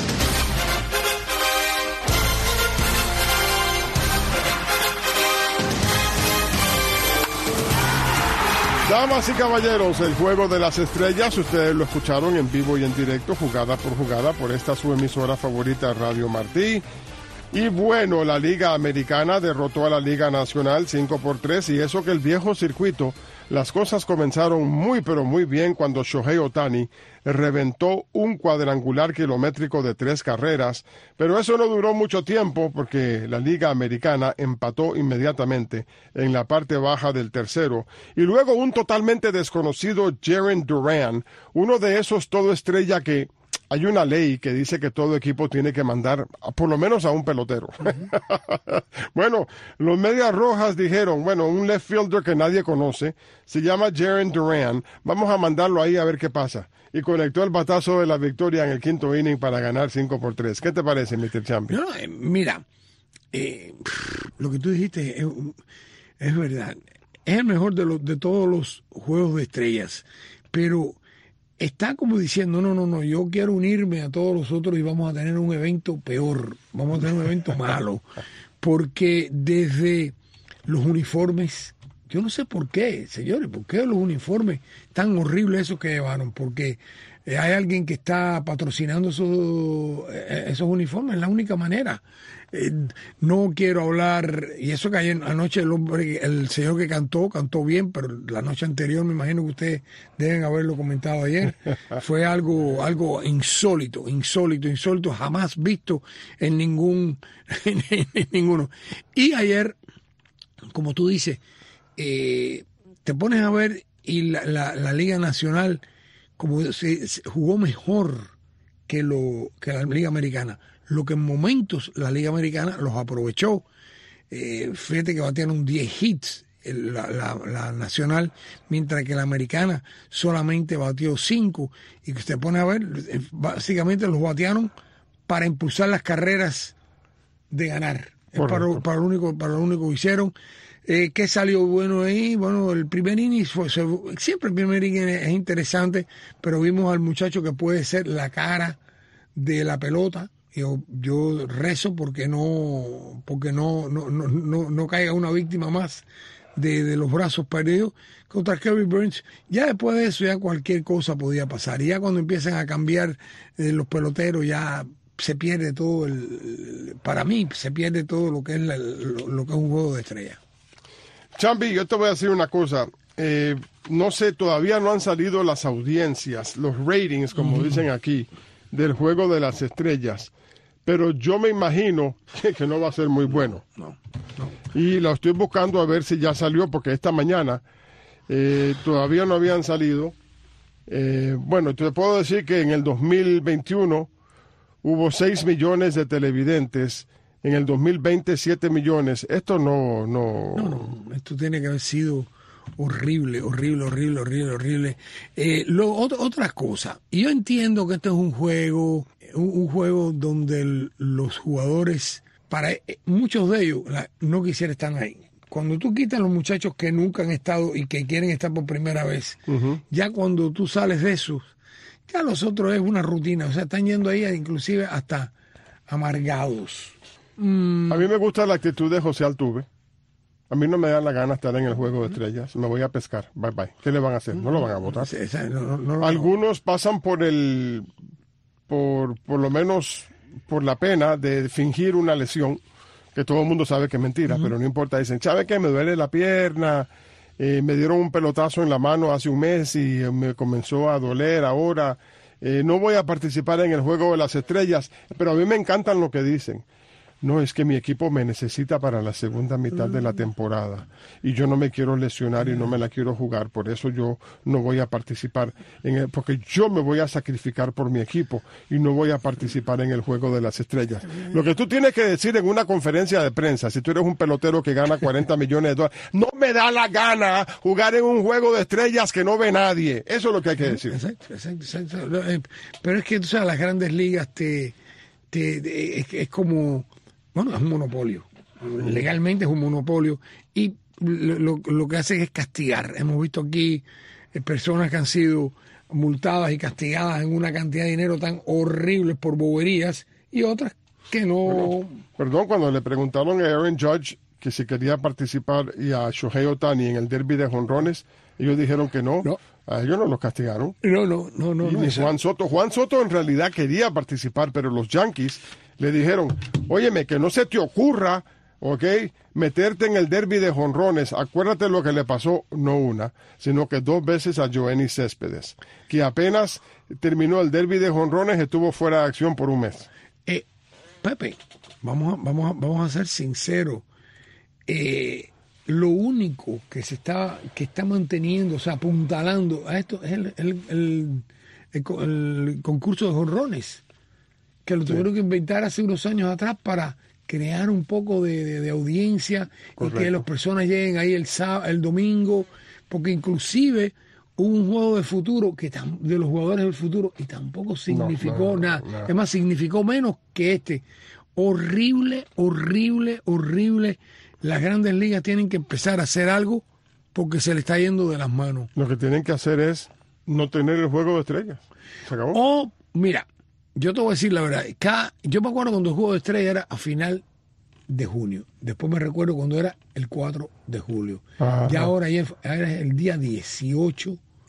Damas y caballeros, el Juego de las Estrellas, ustedes lo escucharon en vivo y en directo, jugada por jugada, por esta su emisora favorita, Radio Martí. Y bueno, la Liga Americana derrotó a la Liga Nacional cinco por tres, y eso que el viejo circuito, las cosas comenzaron muy pero muy bien cuando Shohei Ohtani reventó un cuadrangular kilométrico de tres carreras, pero eso no duró mucho tiempo porque la Liga Americana empató inmediatamente en la parte baja del tercero, y luego un totalmente desconocido Jarren Duran, uno de esos todo estrella que hay una ley que dice que todo equipo tiene que mandar a, por lo menos a un pelotero. Uh-huh. Bueno, los Medias Rojas dijeron, bueno, un left fielder que nadie conoce, se llama Jarren Duran, vamos a mandarlo ahí a ver qué pasa. Y conectó el batazo de la victoria en el quinto inning para ganar cinco por tres. ¿Qué te parece, mister Champion? No, eh, mira, eh, lo que tú dijiste es, es verdad. Es el mejor de, los, de todos los juegos de estrellas, pero está como diciendo, no, no, no, yo quiero unirme a todos los otros y vamos a tener un evento peor, vamos a tener un evento malo, porque desde los uniformes, yo no sé por qué, señores, por qué los uniformes tan horribles esos que llevaron, porque eh, hay alguien que está patrocinando esos, eh, esos uniformes, es la única manera. Eh, no quiero hablar, y eso que ayer, anoche el hombre, el señor que cantó, cantó bien, pero la noche anterior, me imagino que ustedes deben haberlo comentado ayer, fue algo, algo insólito, insólito, insólito, jamás visto en ningún, en, en ninguno. Y ayer, como tú dices, eh, te pones a ver y la, la, la Liga Nacional como se, se jugó mejor que, lo, que la Liga Americana. Lo que en momentos la Liga Americana los aprovechó. Eh, fíjate que batearon diez hits la, la, la Nacional, mientras que la Americana solamente batió cinco. Y que usted pone a ver, básicamente los batearon para impulsar las carreras de ganar. Es para, para, lo único, para lo único que hicieron. Eh, ¿Qué salió bueno ahí? Bueno, el primer inning fue, siempre el primer inning es interesante, pero vimos al muchacho que puede ser la cara de la pelota. Yo, yo rezo porque no, porque no, no, no, no, no caiga una víctima más de, de los brazos perdidos contra Kerry Burns. Ya después de eso ya cualquier cosa podía pasar. Y ya cuando empiezan a cambiar eh, los peloteros ya se pierde todo el, para mí se pierde todo lo que es la, lo, lo que es un juego de estrellas. Chambi, yo te voy a decir una cosa. Eh, no sé, todavía no han salido las audiencias, los ratings, como uh-huh. dicen aquí, del Juego de las Estrellas. Pero yo me imagino que, que no va a ser muy bueno. No, no. Y lo estoy buscando a ver si ya salió, porque esta mañana eh, todavía no habían salido. Eh, bueno, te puedo decir que en el dos mil veintiuno hubo seis millones de televidentes. En el dos mil veinte, siete millones. Esto no, no... No, no, esto tiene que haber sido horrible, horrible, horrible, horrible, horrible. Eh, lo, otro, otra cosa, yo entiendo que esto es un juego, un, un juego donde el, los jugadores, para eh, muchos de ellos, la, no quisieran estar ahí. Cuando tú quitas a los muchachos que nunca han estado y que quieren estar por primera vez, uh-huh. ya cuando tú sales de esos, ya los otros es una rutina. O sea, están yendo ahí inclusive hasta amargados. Mm. A mí me gusta la actitud de José Altuve. A mí no me da la gana estar en el Juego de Estrellas. Me voy a pescar. Bye bye. ¿Qué le van a hacer? No lo van a votar. Sí, esa, no, no, no, Algunos pasan por el, por, por lo menos por la pena de fingir una lesión, que todo el mundo sabe que es mentira, uh-huh. pero no importa. Dicen, ¿sabe qué? Me duele la pierna. Eh, me dieron un pelotazo en la mano hace un mes y me comenzó a doler ahora. Eh, no voy a participar en el Juego de las Estrellas, pero a mí me encantan lo que dicen. No, es que mi equipo me necesita para la segunda mitad de la temporada y yo no me quiero lesionar y no me la quiero jugar, por eso yo no voy a participar, en el, porque yo me voy a sacrificar por mi equipo y no voy a participar en el Juego de las Estrellas. Lo que tú tienes que decir en una conferencia de prensa, si tú eres un pelotero que gana cuarenta millones de dólares, no me da la gana jugar en un Juego de Estrellas que no ve nadie. Eso es lo que hay que decir. Exacto, exacto, exacto. Pero es que tú sabes, las grandes ligas te, te, te es, es como... Bueno, es un monopolio. Legalmente es un monopolio. Y lo, lo, lo que hacen es castigar. Hemos visto aquí eh, personas que han sido multadas y castigadas en una cantidad de dinero tan horrible por boberías y otras que no... Bueno, perdón, cuando le preguntaron a Aaron Judge que si quería participar y a Shohei Ohtani en el derbi de jonrones, ellos dijeron que no. No. A ellos no los castigaron. No, no, no, no. Y no ni Juan Soto. Juan Soto en realidad quería participar, pero los Yankees le dijeron, óyeme, que no se te ocurra, ¿ok?, meterte en el derbi de jonrones. Acuérdate lo que le pasó, no una, sino que dos veces a Yoenis Céspedes, que apenas terminó el derbi de jonrones estuvo fuera de acción por un mes. Eh, Pepe, vamos a, vamos a, vamos a ser sinceros. Eh, lo único que se está, que está manteniendo, o sea, apuntalando a esto es el, el, el, el, el concurso de jonrones, que lo tuvieron sí. que inventar hace unos años atrás para crear un poco de, de, de audiencia. Correcto. Y que las personas lleguen ahí el sábado, el domingo, porque inclusive hubo un juego de futuro que tam, de los jugadores del futuro y tampoco significó no, no, nada. No. Es más, significó menos que este. Horrible, horrible, horrible. Las grandes ligas tienen que empezar a hacer algo porque se le está yendo de las manos. Lo que tienen que hacer es no tener el juego de estrellas. Se acabó. O, mira, yo te voy a decir la verdad. Cada, yo me acuerdo cuando el juego de estrellas era a final de junio. Después me recuerdo cuando era el cuatro de julio. Ajá. Ya ahora, ya es el día dieciocho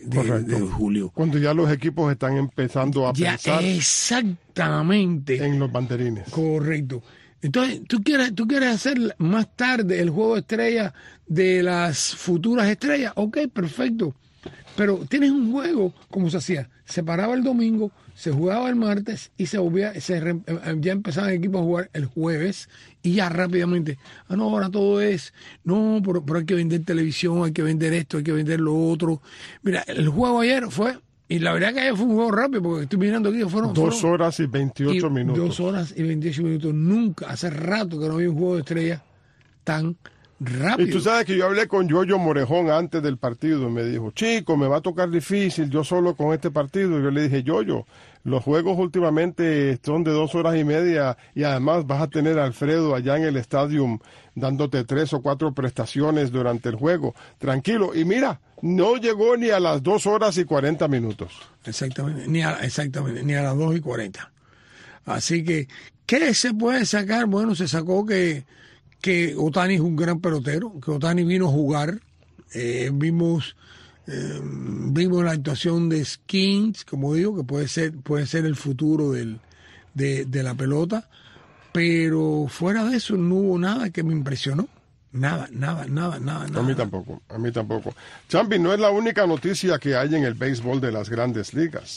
de, de julio. Cuando ya los equipos están empezando a ya, pensar exactamente en los banderines. Correcto. Entonces, ¿tú quieres, tú quieres hacer más tarde el juego de estrellas de las futuras estrellas? Ok, perfecto. Pero tienes un juego, como se hacía, se paraba el domingo, se jugaba el martes y se volvía, se re, ya empezaban equipos a jugar el jueves y ya rápidamente, ah no, ahora todo es, no, pero, pero hay que vender televisión, hay que vender esto, hay que vender lo otro. Mira, el juego ayer fue, y la verdad que ayer fue un juego rápido, porque estoy mirando aquí, fueron dos fueron, horas y veintiocho y minutos. Dos horas y veintiocho minutos. Nunca, hace rato que no había un juego de estrellas tan rápido. Y tú sabes que yo hablé con Yoyo Morejón antes del partido y me dijo, chico, me va a tocar difícil yo solo con este partido. Y yo le dije, Yoyo, los juegos últimamente son de dos horas y media y además vas a tener a Alfredo allá en el estadio dándote tres o cuatro prestaciones durante el juego. Tranquilo. Y mira, no llegó ni a las dos horas y cuarenta minutos. Exactamente, ni a, exactamente, ni a las dos y cuarenta. Así que, ¿qué se puede sacar? Bueno, se sacó que que Ohtani es un gran pelotero, que Ohtani vino a jugar, eh, vimos eh, vimos la actuación de Skins, como digo, que puede ser puede ser el futuro del, de, de la pelota, pero fuera de eso no hubo nada que me impresionó, nada, nada, nada, nada. nada. A mí tampoco, a mí tampoco. Champi, no es la única noticia que hay en el béisbol de las grandes ligas.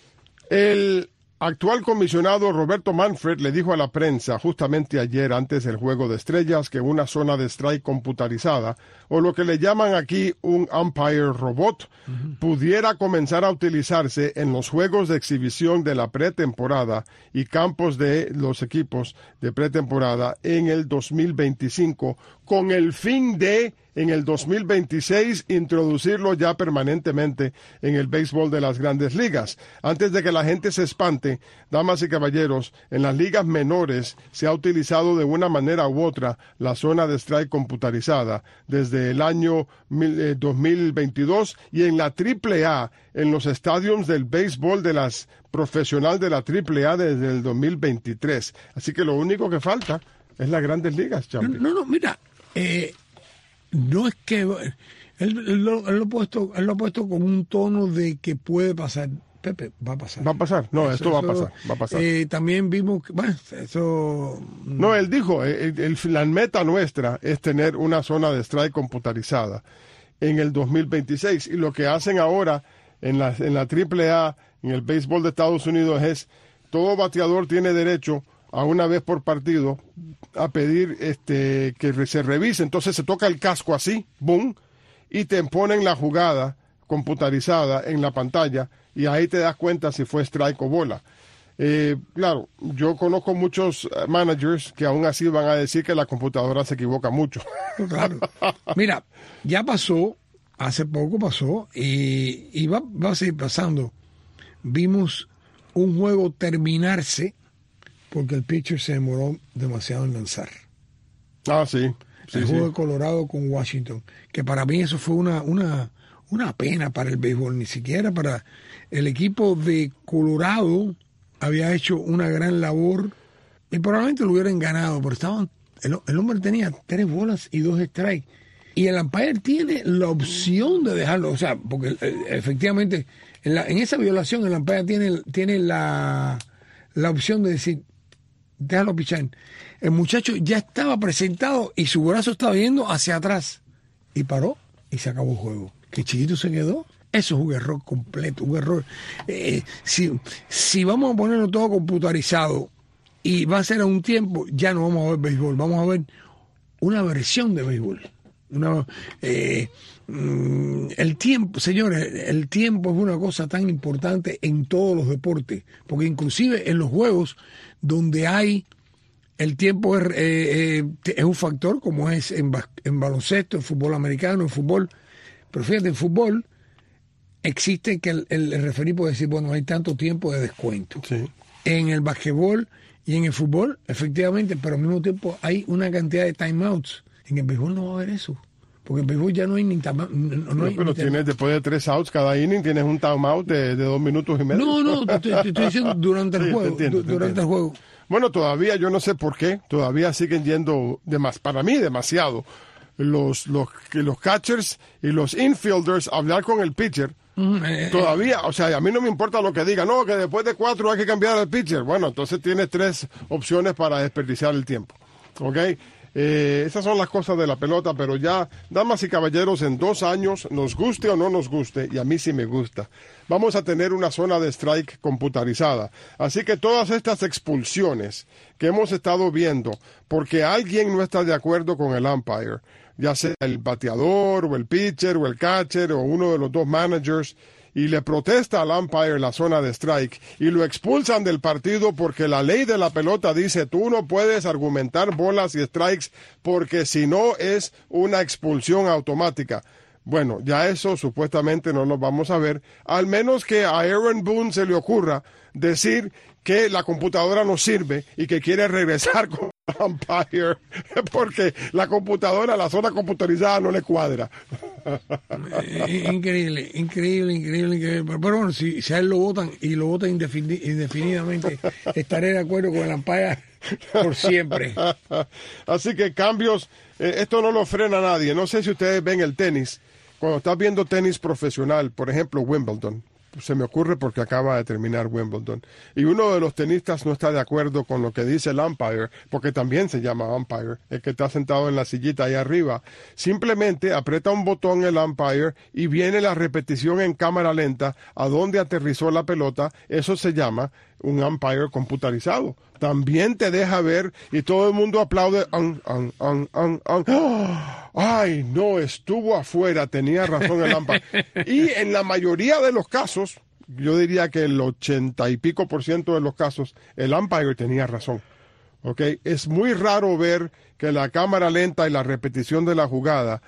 El actual comisionado Roberto Manfred le dijo a la prensa justamente ayer antes del Juego de Estrellas que una zona de strike computarizada, o lo que le llaman aquí un umpire robot, uh-huh. pudiera comenzar a utilizarse en los juegos de exhibición de la pretemporada y campos de los equipos de pretemporada en el dos mil veinticinco, con el fin de en el dos mil veintiséis introducirlo ya permanentemente en el béisbol de las grandes ligas. Antes de que la gente se espante, damas y caballeros, en las ligas menores se ha utilizado de una manera u otra la zona de strike computarizada desde el año dos mil veintidós, y en la triple A, en los estadios del béisbol de las profesional de la triple A desde el dos mil veintitrés. Así que lo único que falta es las grandes ligas, Champi. No, no, mira, eh... no es que él, él, lo, él, lo ha puesto, él lo ha puesto con un tono de que puede pasar. Pepe, va a pasar. Va a pasar, no, eso, esto va eso, a pasar, va a pasar. Eh, también vimos que, bueno, eso... No, él dijo, el, el, la meta nuestra es tener una zona de strike computarizada en el dos mil veintiséis, y lo que hacen ahora en la, en la triple A, en el béisbol de Estados Unidos, es todo bateador tiene derecho a una vez por partido a pedir este que se revise. Entonces se toca el casco así, boom, y te ponen la jugada computarizada en la pantalla y ahí te das cuenta si fue strike o bola. Eh, claro, yo conozco muchos managers que aún así van a decir que la computadora se equivoca mucho. Claro. Mira, ya pasó, hace poco pasó, y, y va, va a seguir pasando. Vimos un juego terminarse porque el pitcher se demoró demasiado en lanzar. Ah, sí. sí el juego sí. de Colorado con Washington, que para mí eso fue una, una, una pena para el béisbol, ni siquiera para el equipo de Colorado. Había hecho una gran labor y probablemente lo hubieran ganado, pero estaban, el, el hombre tenía tres bolas y dos strikes. Y el umpire tiene la opción de dejarlo, o sea, porque efectivamente en, la, en esa violación el umpire tiene, tiene la, la opción de decir, déjalo pichar. El muchacho ya estaba presentado y su brazo estaba yendo hacia atrás. Y paró y se acabó el juego. Que chiquito se quedó. Eso es un error completo, un error. Eh, si, si vamos a ponerlo todo computarizado y va a ser a un tiempo, ya no vamos a ver béisbol. Vamos a ver una versión de béisbol. Una, eh, el tiempo, señores, el tiempo es una cosa tan importante en todos los deportes, porque inclusive en los juegos donde hay el tiempo es, eh, eh, es un factor, como es en, en baloncesto, en fútbol americano, en fútbol, pero fíjate, en fútbol existe que el, el, el referee puede decir, bueno, hay tanto tiempo de descuento. Sí. En el basquetbol y en el fútbol, efectivamente, pero al mismo tiempo hay una cantidad de timeouts. En el béisbol no va a haber eso, porque en el béisbol ya no hay ni timeout. No, no hay, pero ni tienes, después de tres outs cada inning, tienes un timeout de, de dos minutos y medio. No, no, te, te, te estoy diciendo durante el sí, juego. Te entiendo, te durante entiendo. el juego. Bueno, todavía, yo no sé por qué, todavía siguen yendo, de más, para mí, demasiado, los, los, los catchers y los infielders a hablar con el pitcher Mm, eh, Todavía, o sea, a mí no me importa lo que diga, no, que después de cuatro hay que cambiar al pitcher. Bueno, entonces tienes tres opciones para desperdiciar el tiempo, ¿ok? Eh, esas son las cosas de la pelota, pero ya, damas y caballeros, en dos años, nos guste o no nos guste, y a mí sí me gusta, vamos a tener una zona de strike computarizada. Así que todas estas expulsiones que hemos estado viendo, porque alguien no está de acuerdo con el umpire, ya sea el bateador, o el pitcher, o el catcher, o uno de los dos managers, y le protesta al umpire en la zona de strike y lo expulsan del partido porque la ley de la pelota dice tú no puedes argumentar bolas y strikes porque si no es una expulsión automática. Bueno, ya eso supuestamente no lo vamos a ver, al menos que a Aaron Boone se le ocurra decir que la computadora no sirve y que quiere regresar con el umpire porque la computadora, la zona computarizada no le cuadra. Increíble, increíble, increíble, increíble. Pero bueno, si, si a él lo votan y lo votan indefini- indefinidamente, estaré de acuerdo con el umpire por siempre. Así que cambios, eh, esto no lo frena a nadie. No sé si ustedes ven el tenis. Cuando estás viendo tenis profesional, por ejemplo Wimbledon, se me ocurre porque acaba de terminar Wimbledon, y uno de los tenistas no está de acuerdo con lo que dice el umpire, porque también se llama umpire, el que está sentado en la sillita ahí arriba, simplemente aprieta un botón el umpire y viene la repetición en cámara lenta a donde aterrizó la pelota. Eso se llama un umpire computarizado. También te deja ver y todo el mundo aplaude. Un, un, un, un, un. ¡Oh! Ay, no, estuvo afuera, tenía razón el umpire. Y en la mayoría de los casos, yo diría que el ochenta y pico por ciento de los casos, el umpire tenía razón. ¿Okay? Es muy raro ver que la cámara lenta y la repetición de la jugada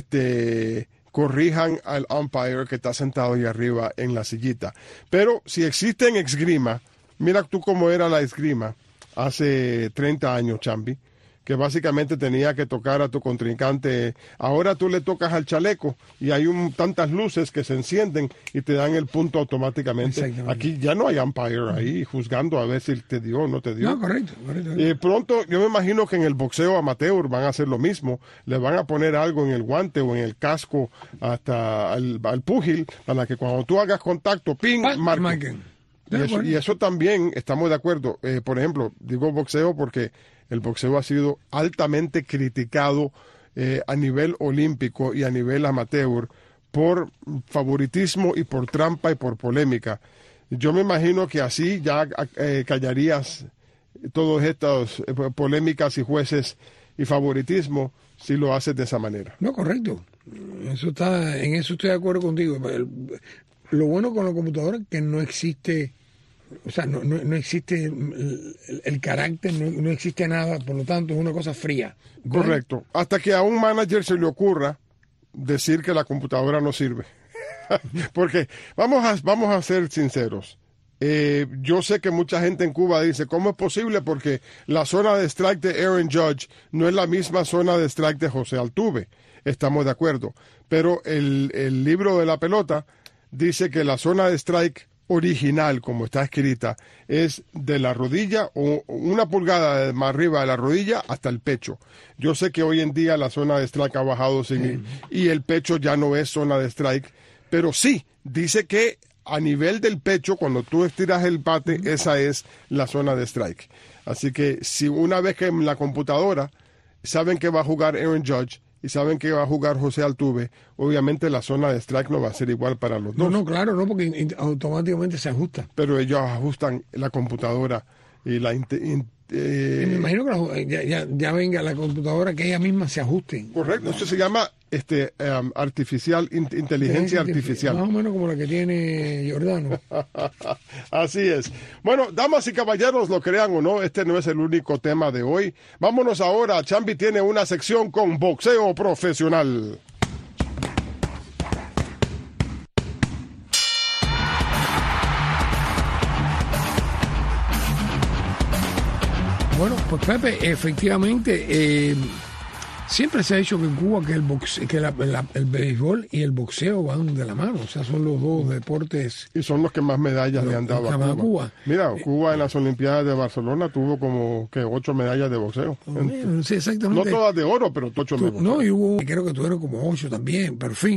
este, corrijan al umpire que está sentado ahí arriba en la sillita. Pero si existe en esgrima, mira tú cómo era la esgrima hace treinta años, Chambi, que básicamente tenía que tocar a tu contrincante. Ahora tú le tocas al chaleco y hay un, tantas luces que se encienden y te dan el punto automáticamente. Aquí ya no hay umpire ahí juzgando a ver si te dio o no te dio. No, correcto, correcto. Y pronto yo me imagino que en el boxeo amateur van a hacer lo mismo. Le van a poner algo en el guante o en el casco hasta al, al púgil para que cuando tú hagas contacto, ping, Ah, marque. marquen. Y eso, y eso también estamos de acuerdo. Eh, por ejemplo, digo boxeo porque el boxeo ha sido altamente criticado eh, a nivel olímpico y a nivel amateur por favoritismo y por trampa y por polémica. Yo me imagino que así ya eh, callarías todas estas eh, polémicas y jueces y favoritismo si lo haces de esa manera. No, correcto. Eso está, en eso estoy de acuerdo contigo. El, lo bueno con la computadora es que no existe, o sea, no, no, no existe el, el, el carácter, no, no existe nada, por lo tanto es una cosa fría. ¿Verdad? Correcto. Hasta que a un manager se le ocurra decir que la computadora no sirve. Porque vamos a, vamos a ser sinceros. Eh, yo sé que mucha gente en Cuba dice, ¿cómo es posible? Porque la zona de strike de Aaron Judge no es la misma zona de strike de José Altuve. Estamos de acuerdo. Pero el, el libro de la pelota dice que la zona de strike original, como está escrita, es de la rodilla o una pulgada más arriba de la rodilla hasta el pecho. Yo sé que hoy en día la zona de strike ha bajado sin, y el pecho ya no es zona de strike, pero sí, dice que a nivel del pecho, cuando tú estiras el bate, esa es la zona de strike. Así que si una vez que en la computadora saben que va a jugar Aaron Judge y saben que va a jugar José Altuve, obviamente la zona de strike no va a ser igual para los dos. No, no, claro, no, porque in, automáticamente se ajusta. Pero ellos ajustan la computadora y la... Eh, y me imagino que la, ya, ya, ya venga la computadora que ella misma se ajuste. Correcto, eso se llama este um, artificial, in, inteligencia artificial. Más o menos como la que tiene Giordano. Así es. Bueno, damas y caballeros, lo crean o no, este no es el único tema de hoy. Vámonos ahora, Chambi tiene una sección con boxeo profesional. Bueno, pues Pepe, efectivamente, eh, siempre se ha dicho que en Cuba que el boxe, que la, la, el béisbol y el boxeo van de la mano, o sea, son los dos deportes. Y son los que más medallas le han dado a Cuba. Cuba. Mira, Cuba en las Olimpiadas de Barcelona tuvo como que ocho medallas de boxeo. Sí, exactamente. No todas de oro, pero ocho medallas. No, y hubo, creo que tuvieron como ocho también, pero en fin.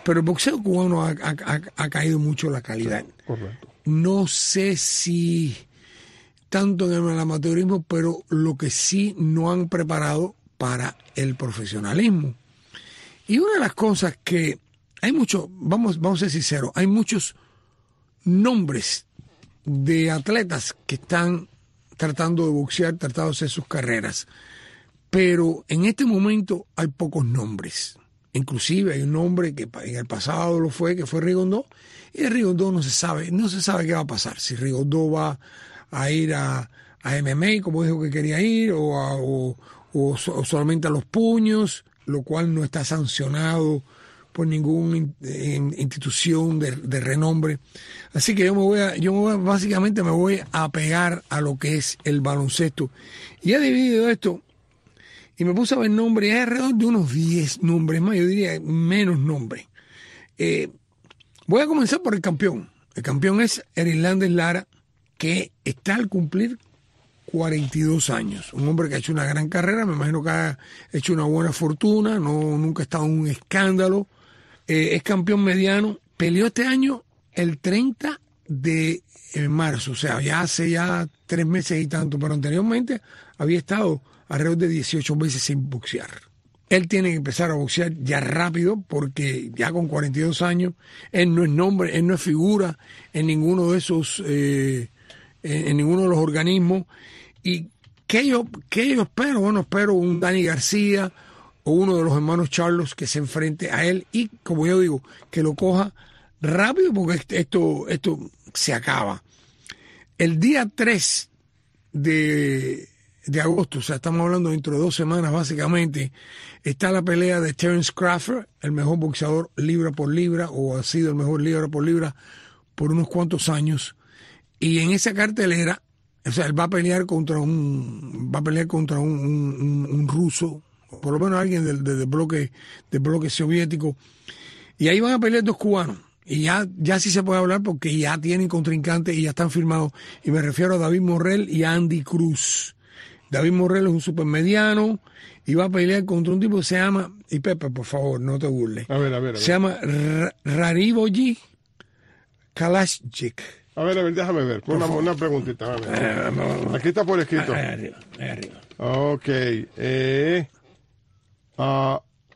pero el boxeo cubano ha, ha, ha caído mucho la calidad. Sí, correcto. No sé si tanto en el amateurismo, pero lo que sí no han preparado para el profesionalismo. Y una de las cosas que hay muchos, vamos, vamos a ser sinceros, hay muchos nombres de atletas que están tratando de boxear, tratando de hacer sus carreras, pero en este momento hay pocos nombres. Inclusive hay un nombre que en el pasado lo fue, que fue Rigondeaux, y de Rigondeaux no se sabe, no se sabe qué va a pasar, si Rigondeaux va a ir a, a M M A, como dijo que quería ir, o, a, o, o, so, o solamente a los puños, lo cual no está sancionado por ninguna institución de, de renombre. Así que yo me voy a, yo me voy a, básicamente me voy a pegar a lo que es el baloncesto. Y he dividido esto y me puse a ver nombres, y hay alrededor de unos diez nombres más, yo diría menos nombres. Eh, voy a comenzar por el campeón. El campeón es Erylandes Lara, que está al cumplir cuarenta y dos años. Un hombre que ha hecho una gran carrera, me imagino que ha hecho una buena fortuna, no nunca ha estado en un escándalo. Eh, es campeón mediano, peleó este año el treinta de marzo, o sea, ya hace ya tres meses y tanto, pero anteriormente había estado alrededor de dieciocho meses sin boxear. Él tiene que empezar a boxear ya rápido porque ya con cuarenta y dos años, él no es nombre, él no es figura en ninguno de esos, eh, en, en ninguno de los organismos. ¿Y qué yo, qué yo espero? Bueno, espero un Dani García o uno de los hermanos Charlos que se enfrente a él y, como yo digo, que lo coja rápido porque esto, esto se acaba. El día tres de, de agosto, o sea, estamos hablando dentro de dos semanas básicamente, está la pelea de Terence Crawford, el mejor boxeador libra por libra, o ha sido el mejor libra por libra por unos cuantos años. Y en esa cartelera, o sea, él va a pelear contra un, va a pelear contra un, un, un ruso, por lo menos alguien del, del, bloque, del bloque soviético. Y ahí van a pelear dos cubanos. Y ya, ya sí se puede hablar porque ya tienen contrincantes y ya están firmados. Y me refiero a David Morrell y a Andy Cruz. David Morrell es un supermediano y va a pelear contra un tipo que se llama, y Pepe, por favor, no te burles. A ver, a ver, a ver. Se llama Rariboji Kalashchik. A ver, a ver, déjame ver. Una, una preguntita. A ver. Aquí está por escrito. Ahí arriba, ahí arriba. Ok. Eh, uh,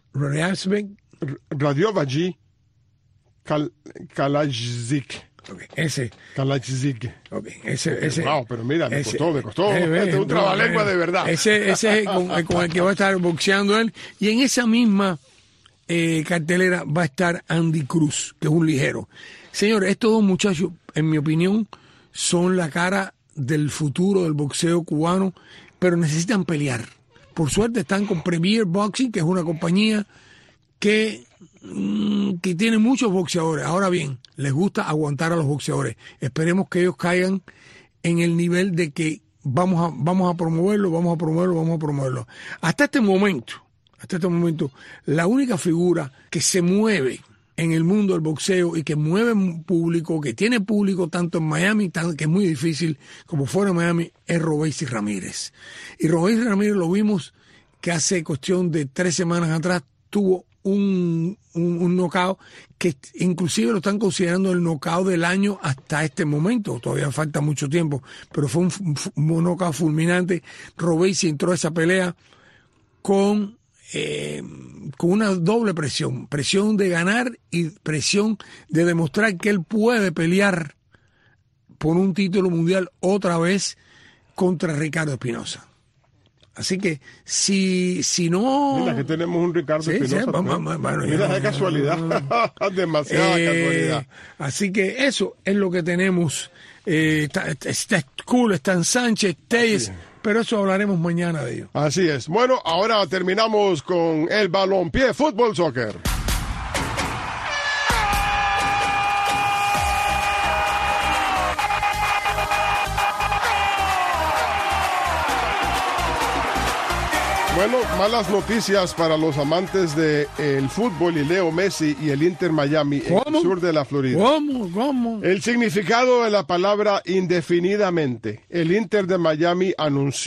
Radiovaji Kal, Kalashchik. Okay, ese. Kalashchik. Okay, ese, ese. Wow, pero mira, me ese, costó, me costó. Eh, este es un no, trabalengua eh, de verdad. Ese, ese es con, con el que va a estar boxeando él. Y en esa misma eh, cartelera va a estar Andy Cruz, que es un ligero. Señores, estos dos muchachos, en mi opinión, son la cara del futuro del boxeo cubano, pero necesitan pelear. Por suerte están con Premier Boxing, que es una compañía que, mmm, que tiene muchos boxeadores. Ahora bien, les gusta aguantar a los boxeadores. Esperemos que ellos caigan en el nivel de que vamos a, vamos a promoverlo, vamos a promoverlo, vamos a promoverlo. Hasta este momento, hasta este momento, la única figura que se mueve en el mundo del boxeo y que mueve público, que tiene público tanto en Miami, tan, que es muy difícil, como fuera de Miami, es Robeisy Ramírez. Y Robeisy Ramírez lo vimos que hace cuestión de tres semanas atrás tuvo un, un, un knockout que inclusive lo están considerando el knockout del año hasta este momento. Todavía falta mucho tiempo, pero fue un, un, un knockout fulminante. Robeisy entró a esa pelea con... Eh, con una doble presión, presión de ganar y presión de demostrar que él puede pelear por un título mundial otra vez contra Ricardo Espinosa. Así que si, si no... Mira que tenemos un Ricardo sí, Espinosa. Sí, bueno, bueno, mira, no, de casualidad. No, demasiada eh, casualidad. Así que eso es lo que tenemos. Eh, está, está cool, está en Sánchez, Telles, pero eso hablaremos mañana de ello. Así es. Bueno, ahora terminamos con el balompié, fútbol, soccer. Bueno, malas noticias para los amantes del de fútbol y Leo Messi y el Inter Miami en el sur de la Florida. ¿Cómo? ¿Cómo? El significado de la palabra indefinidamente. El Inter de Miami anunció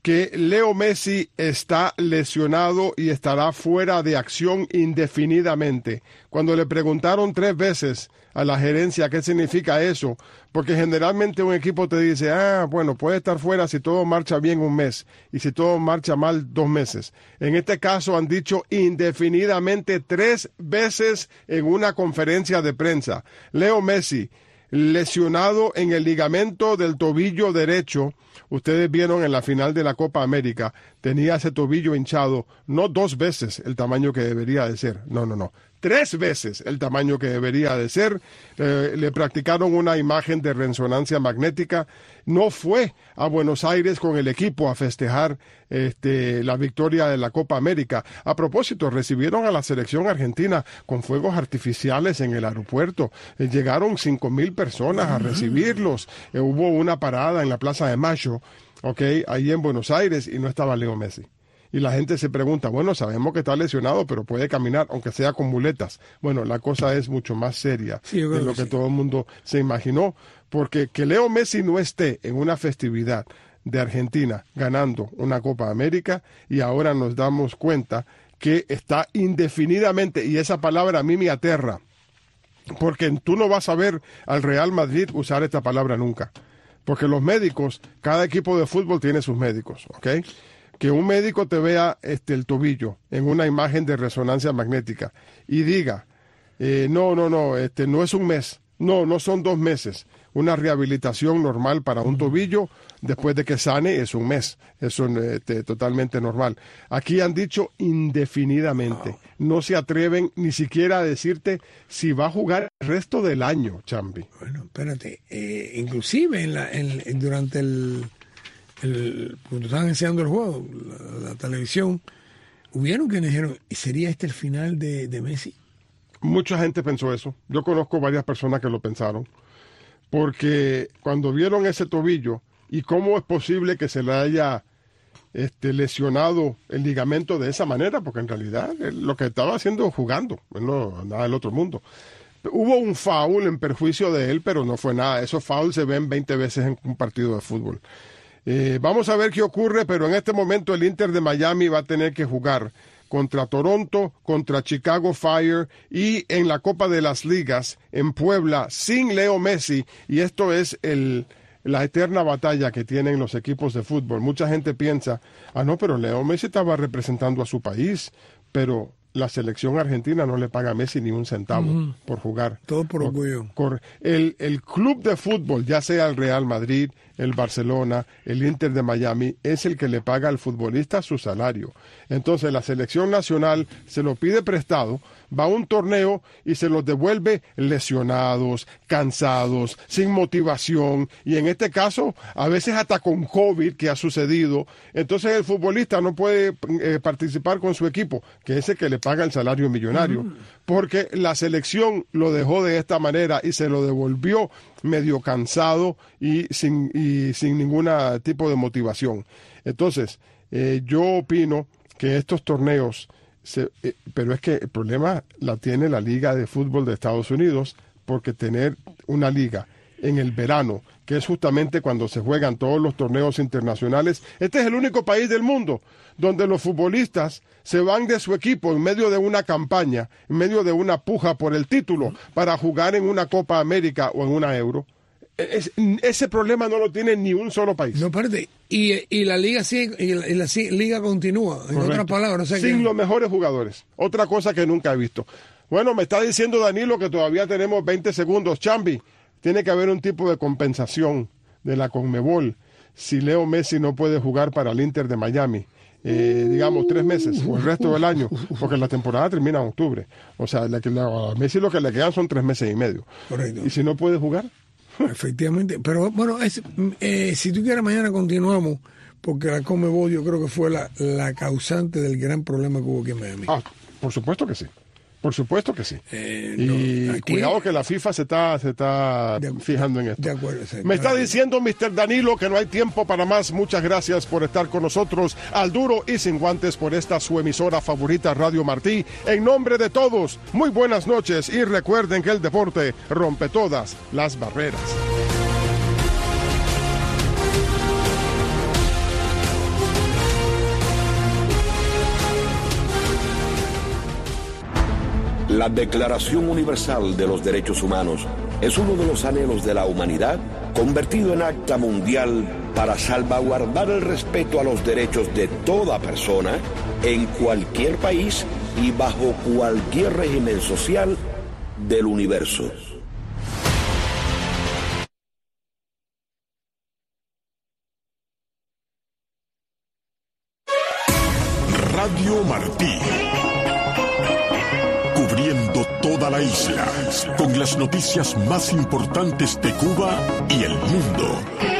que Leo Messi está lesionado y estará fuera de acción indefinidamente. Cuando le preguntaron tres veces a la gerencia qué significa eso, porque generalmente un equipo te dice, ah, bueno, puede estar fuera si todo marcha bien un mes y si todo marcha mal dos meses. En este caso han dicho indefinidamente tres veces en una conferencia de prensa. Leo Messi, lesionado en el ligamento del tobillo derecho. Ustedes vieron en la final de la Copa América, tenía ese tobillo hinchado, no dos veces el tamaño que debería de ser, no, no, no, tres veces el tamaño que debería de ser. Eh, le practicaron una imagen de resonancia magnética, no fue a Buenos Aires con el equipo a festejar este, la victoria de la Copa América. A propósito, recibieron a la selección argentina con fuegos artificiales en el aeropuerto. Eh, llegaron cinco mil personas a recibirlos. Eh, hubo una parada en la Plaza de Mayo, okay, ahí en Buenos Aires, y no estaba Leo Messi. Y la gente se pregunta, bueno, sabemos que está lesionado, pero puede caminar, aunque sea con muletas. Bueno, la cosa es mucho más seria sí, de lo que sí. todo el mundo se imaginó, porque que Leo Messi no esté en una festividad de Argentina ganando una Copa América, y ahora nos damos cuenta que está indefinidamente, y esa palabra a mí me aterra, porque tú no vas a ver al Real Madrid usar esta palabra nunca, porque los médicos, cada equipo de fútbol tiene sus médicos, ¿ok? Que un médico te vea este, el tobillo en una imagen de resonancia magnética y diga, eh, no, no, no, este, no es un mes, no, no son dos meses. Una rehabilitación normal para un tobillo, después de que sane, es un mes. Eso es este, totalmente normal. Aquí han dicho indefinidamente. No se atreven ni siquiera a decirte si va a jugar el resto del año, Chambi. Bueno, espérate. Eh, inclusive en la, en, durante el... El, cuando estaban enseñando el juego, la, la televisión, hubieron quienes dijeron, ¿y sería este el final de, de Messi? Mucha gente pensó eso. Yo conozco varias personas que lo pensaron. Porque cuando vieron ese tobillo, y cómo es posible que se le haya este, lesionado el ligamento de esa manera, porque en realidad él, lo que estaba haciendo jugando, no nada del otro mundo. Hubo un foul en perjuicio de él, pero no fue nada. Esos fouls se ven veinte veces en un partido de fútbol. Eh, vamos a ver qué ocurre, pero en este momento el Inter de Miami va a tener que jugar contra Toronto, contra Chicago Fire y en la Copa de las Ligas en Puebla sin Leo Messi, y esto es el, la eterna batalla que tienen los equipos de fútbol. Mucha gente piensa, ah no, pero Leo Messi estaba representando a su país, pero la selección argentina no le paga a Messi ni un centavo uh-huh. por jugar. Todo por orgullo. El, el club de fútbol, ya sea el Real Madrid, el Barcelona, el Inter de Miami, es el que le paga al futbolista su salario. Entonces la selección nacional se lo pide prestado, va a un torneo y se los devuelve lesionados, cansados, sin motivación, y en este caso a veces hasta con COVID, que ha sucedido. Entonces el futbolista no puede eh, participar con su equipo, que es el que le paga el salario millonario, mm. porque la selección lo dejó de esta manera y se lo devolvió medio cansado y sin, y sin ningún tipo de motivación. Entonces, eh, yo opino que estos torneos, se, eh, pero es que el problema la tiene la Liga de Fútbol de Estados Unidos, porque tener una liga en el verano, que es justamente cuando se juegan todos los torneos internacionales, este es el único país del mundo donde los futbolistas se van de su equipo en medio de una campaña, en medio de una puja por el título, para jugar en una Copa América o en una Euro. Es, ese problema no lo tiene ni un solo país. No, parte. Y, y la liga sigue, y la, y la liga continúa, en otras palabras. O sea sin que... los mejores jugadores. Otra cosa que nunca he visto. Bueno, me está diciendo Danilo que todavía tenemos veinte segundos. Chambi, tiene que haber un tipo de compensación de la Conmebol si Leo Messi no puede jugar para el Inter de Miami. Eh, digamos, tres meses o el resto del año, porque la temporada termina en octubre. O sea, la, la, a Messi lo que le quedan son tres meses y medio. Correcto. ¿Y si no puede jugar? Efectivamente, pero bueno, es, eh, si tú quieres mañana continuamos, porque la Conmebol yo creo que fue la, la causante del gran problema que hubo aquí en Miami. Ah, por supuesto que sí. Por supuesto que sí. Eh, y no, aquí, cuidado que la FIFA se está, se está de, fijando en esto. De acuerdo. Sí, Me está diciendo mister Danilo que no hay tiempo para más. Muchas gracias por estar con nosotros al duro y sin guantes por esta su emisora favorita, Radio Martí. En nombre de todos, muy buenas noches y recuerden que el deporte rompe todas las barreras. La Declaración Universal de los Derechos Humanos es uno de los anhelos de la humanidad convertido en acta mundial para salvaguardar el respeto a los derechos de toda persona en cualquier país y bajo cualquier régimen social del universo. Radio Martí. Cubriendo toda la isla con las noticias más importantes de Cuba y el mundo.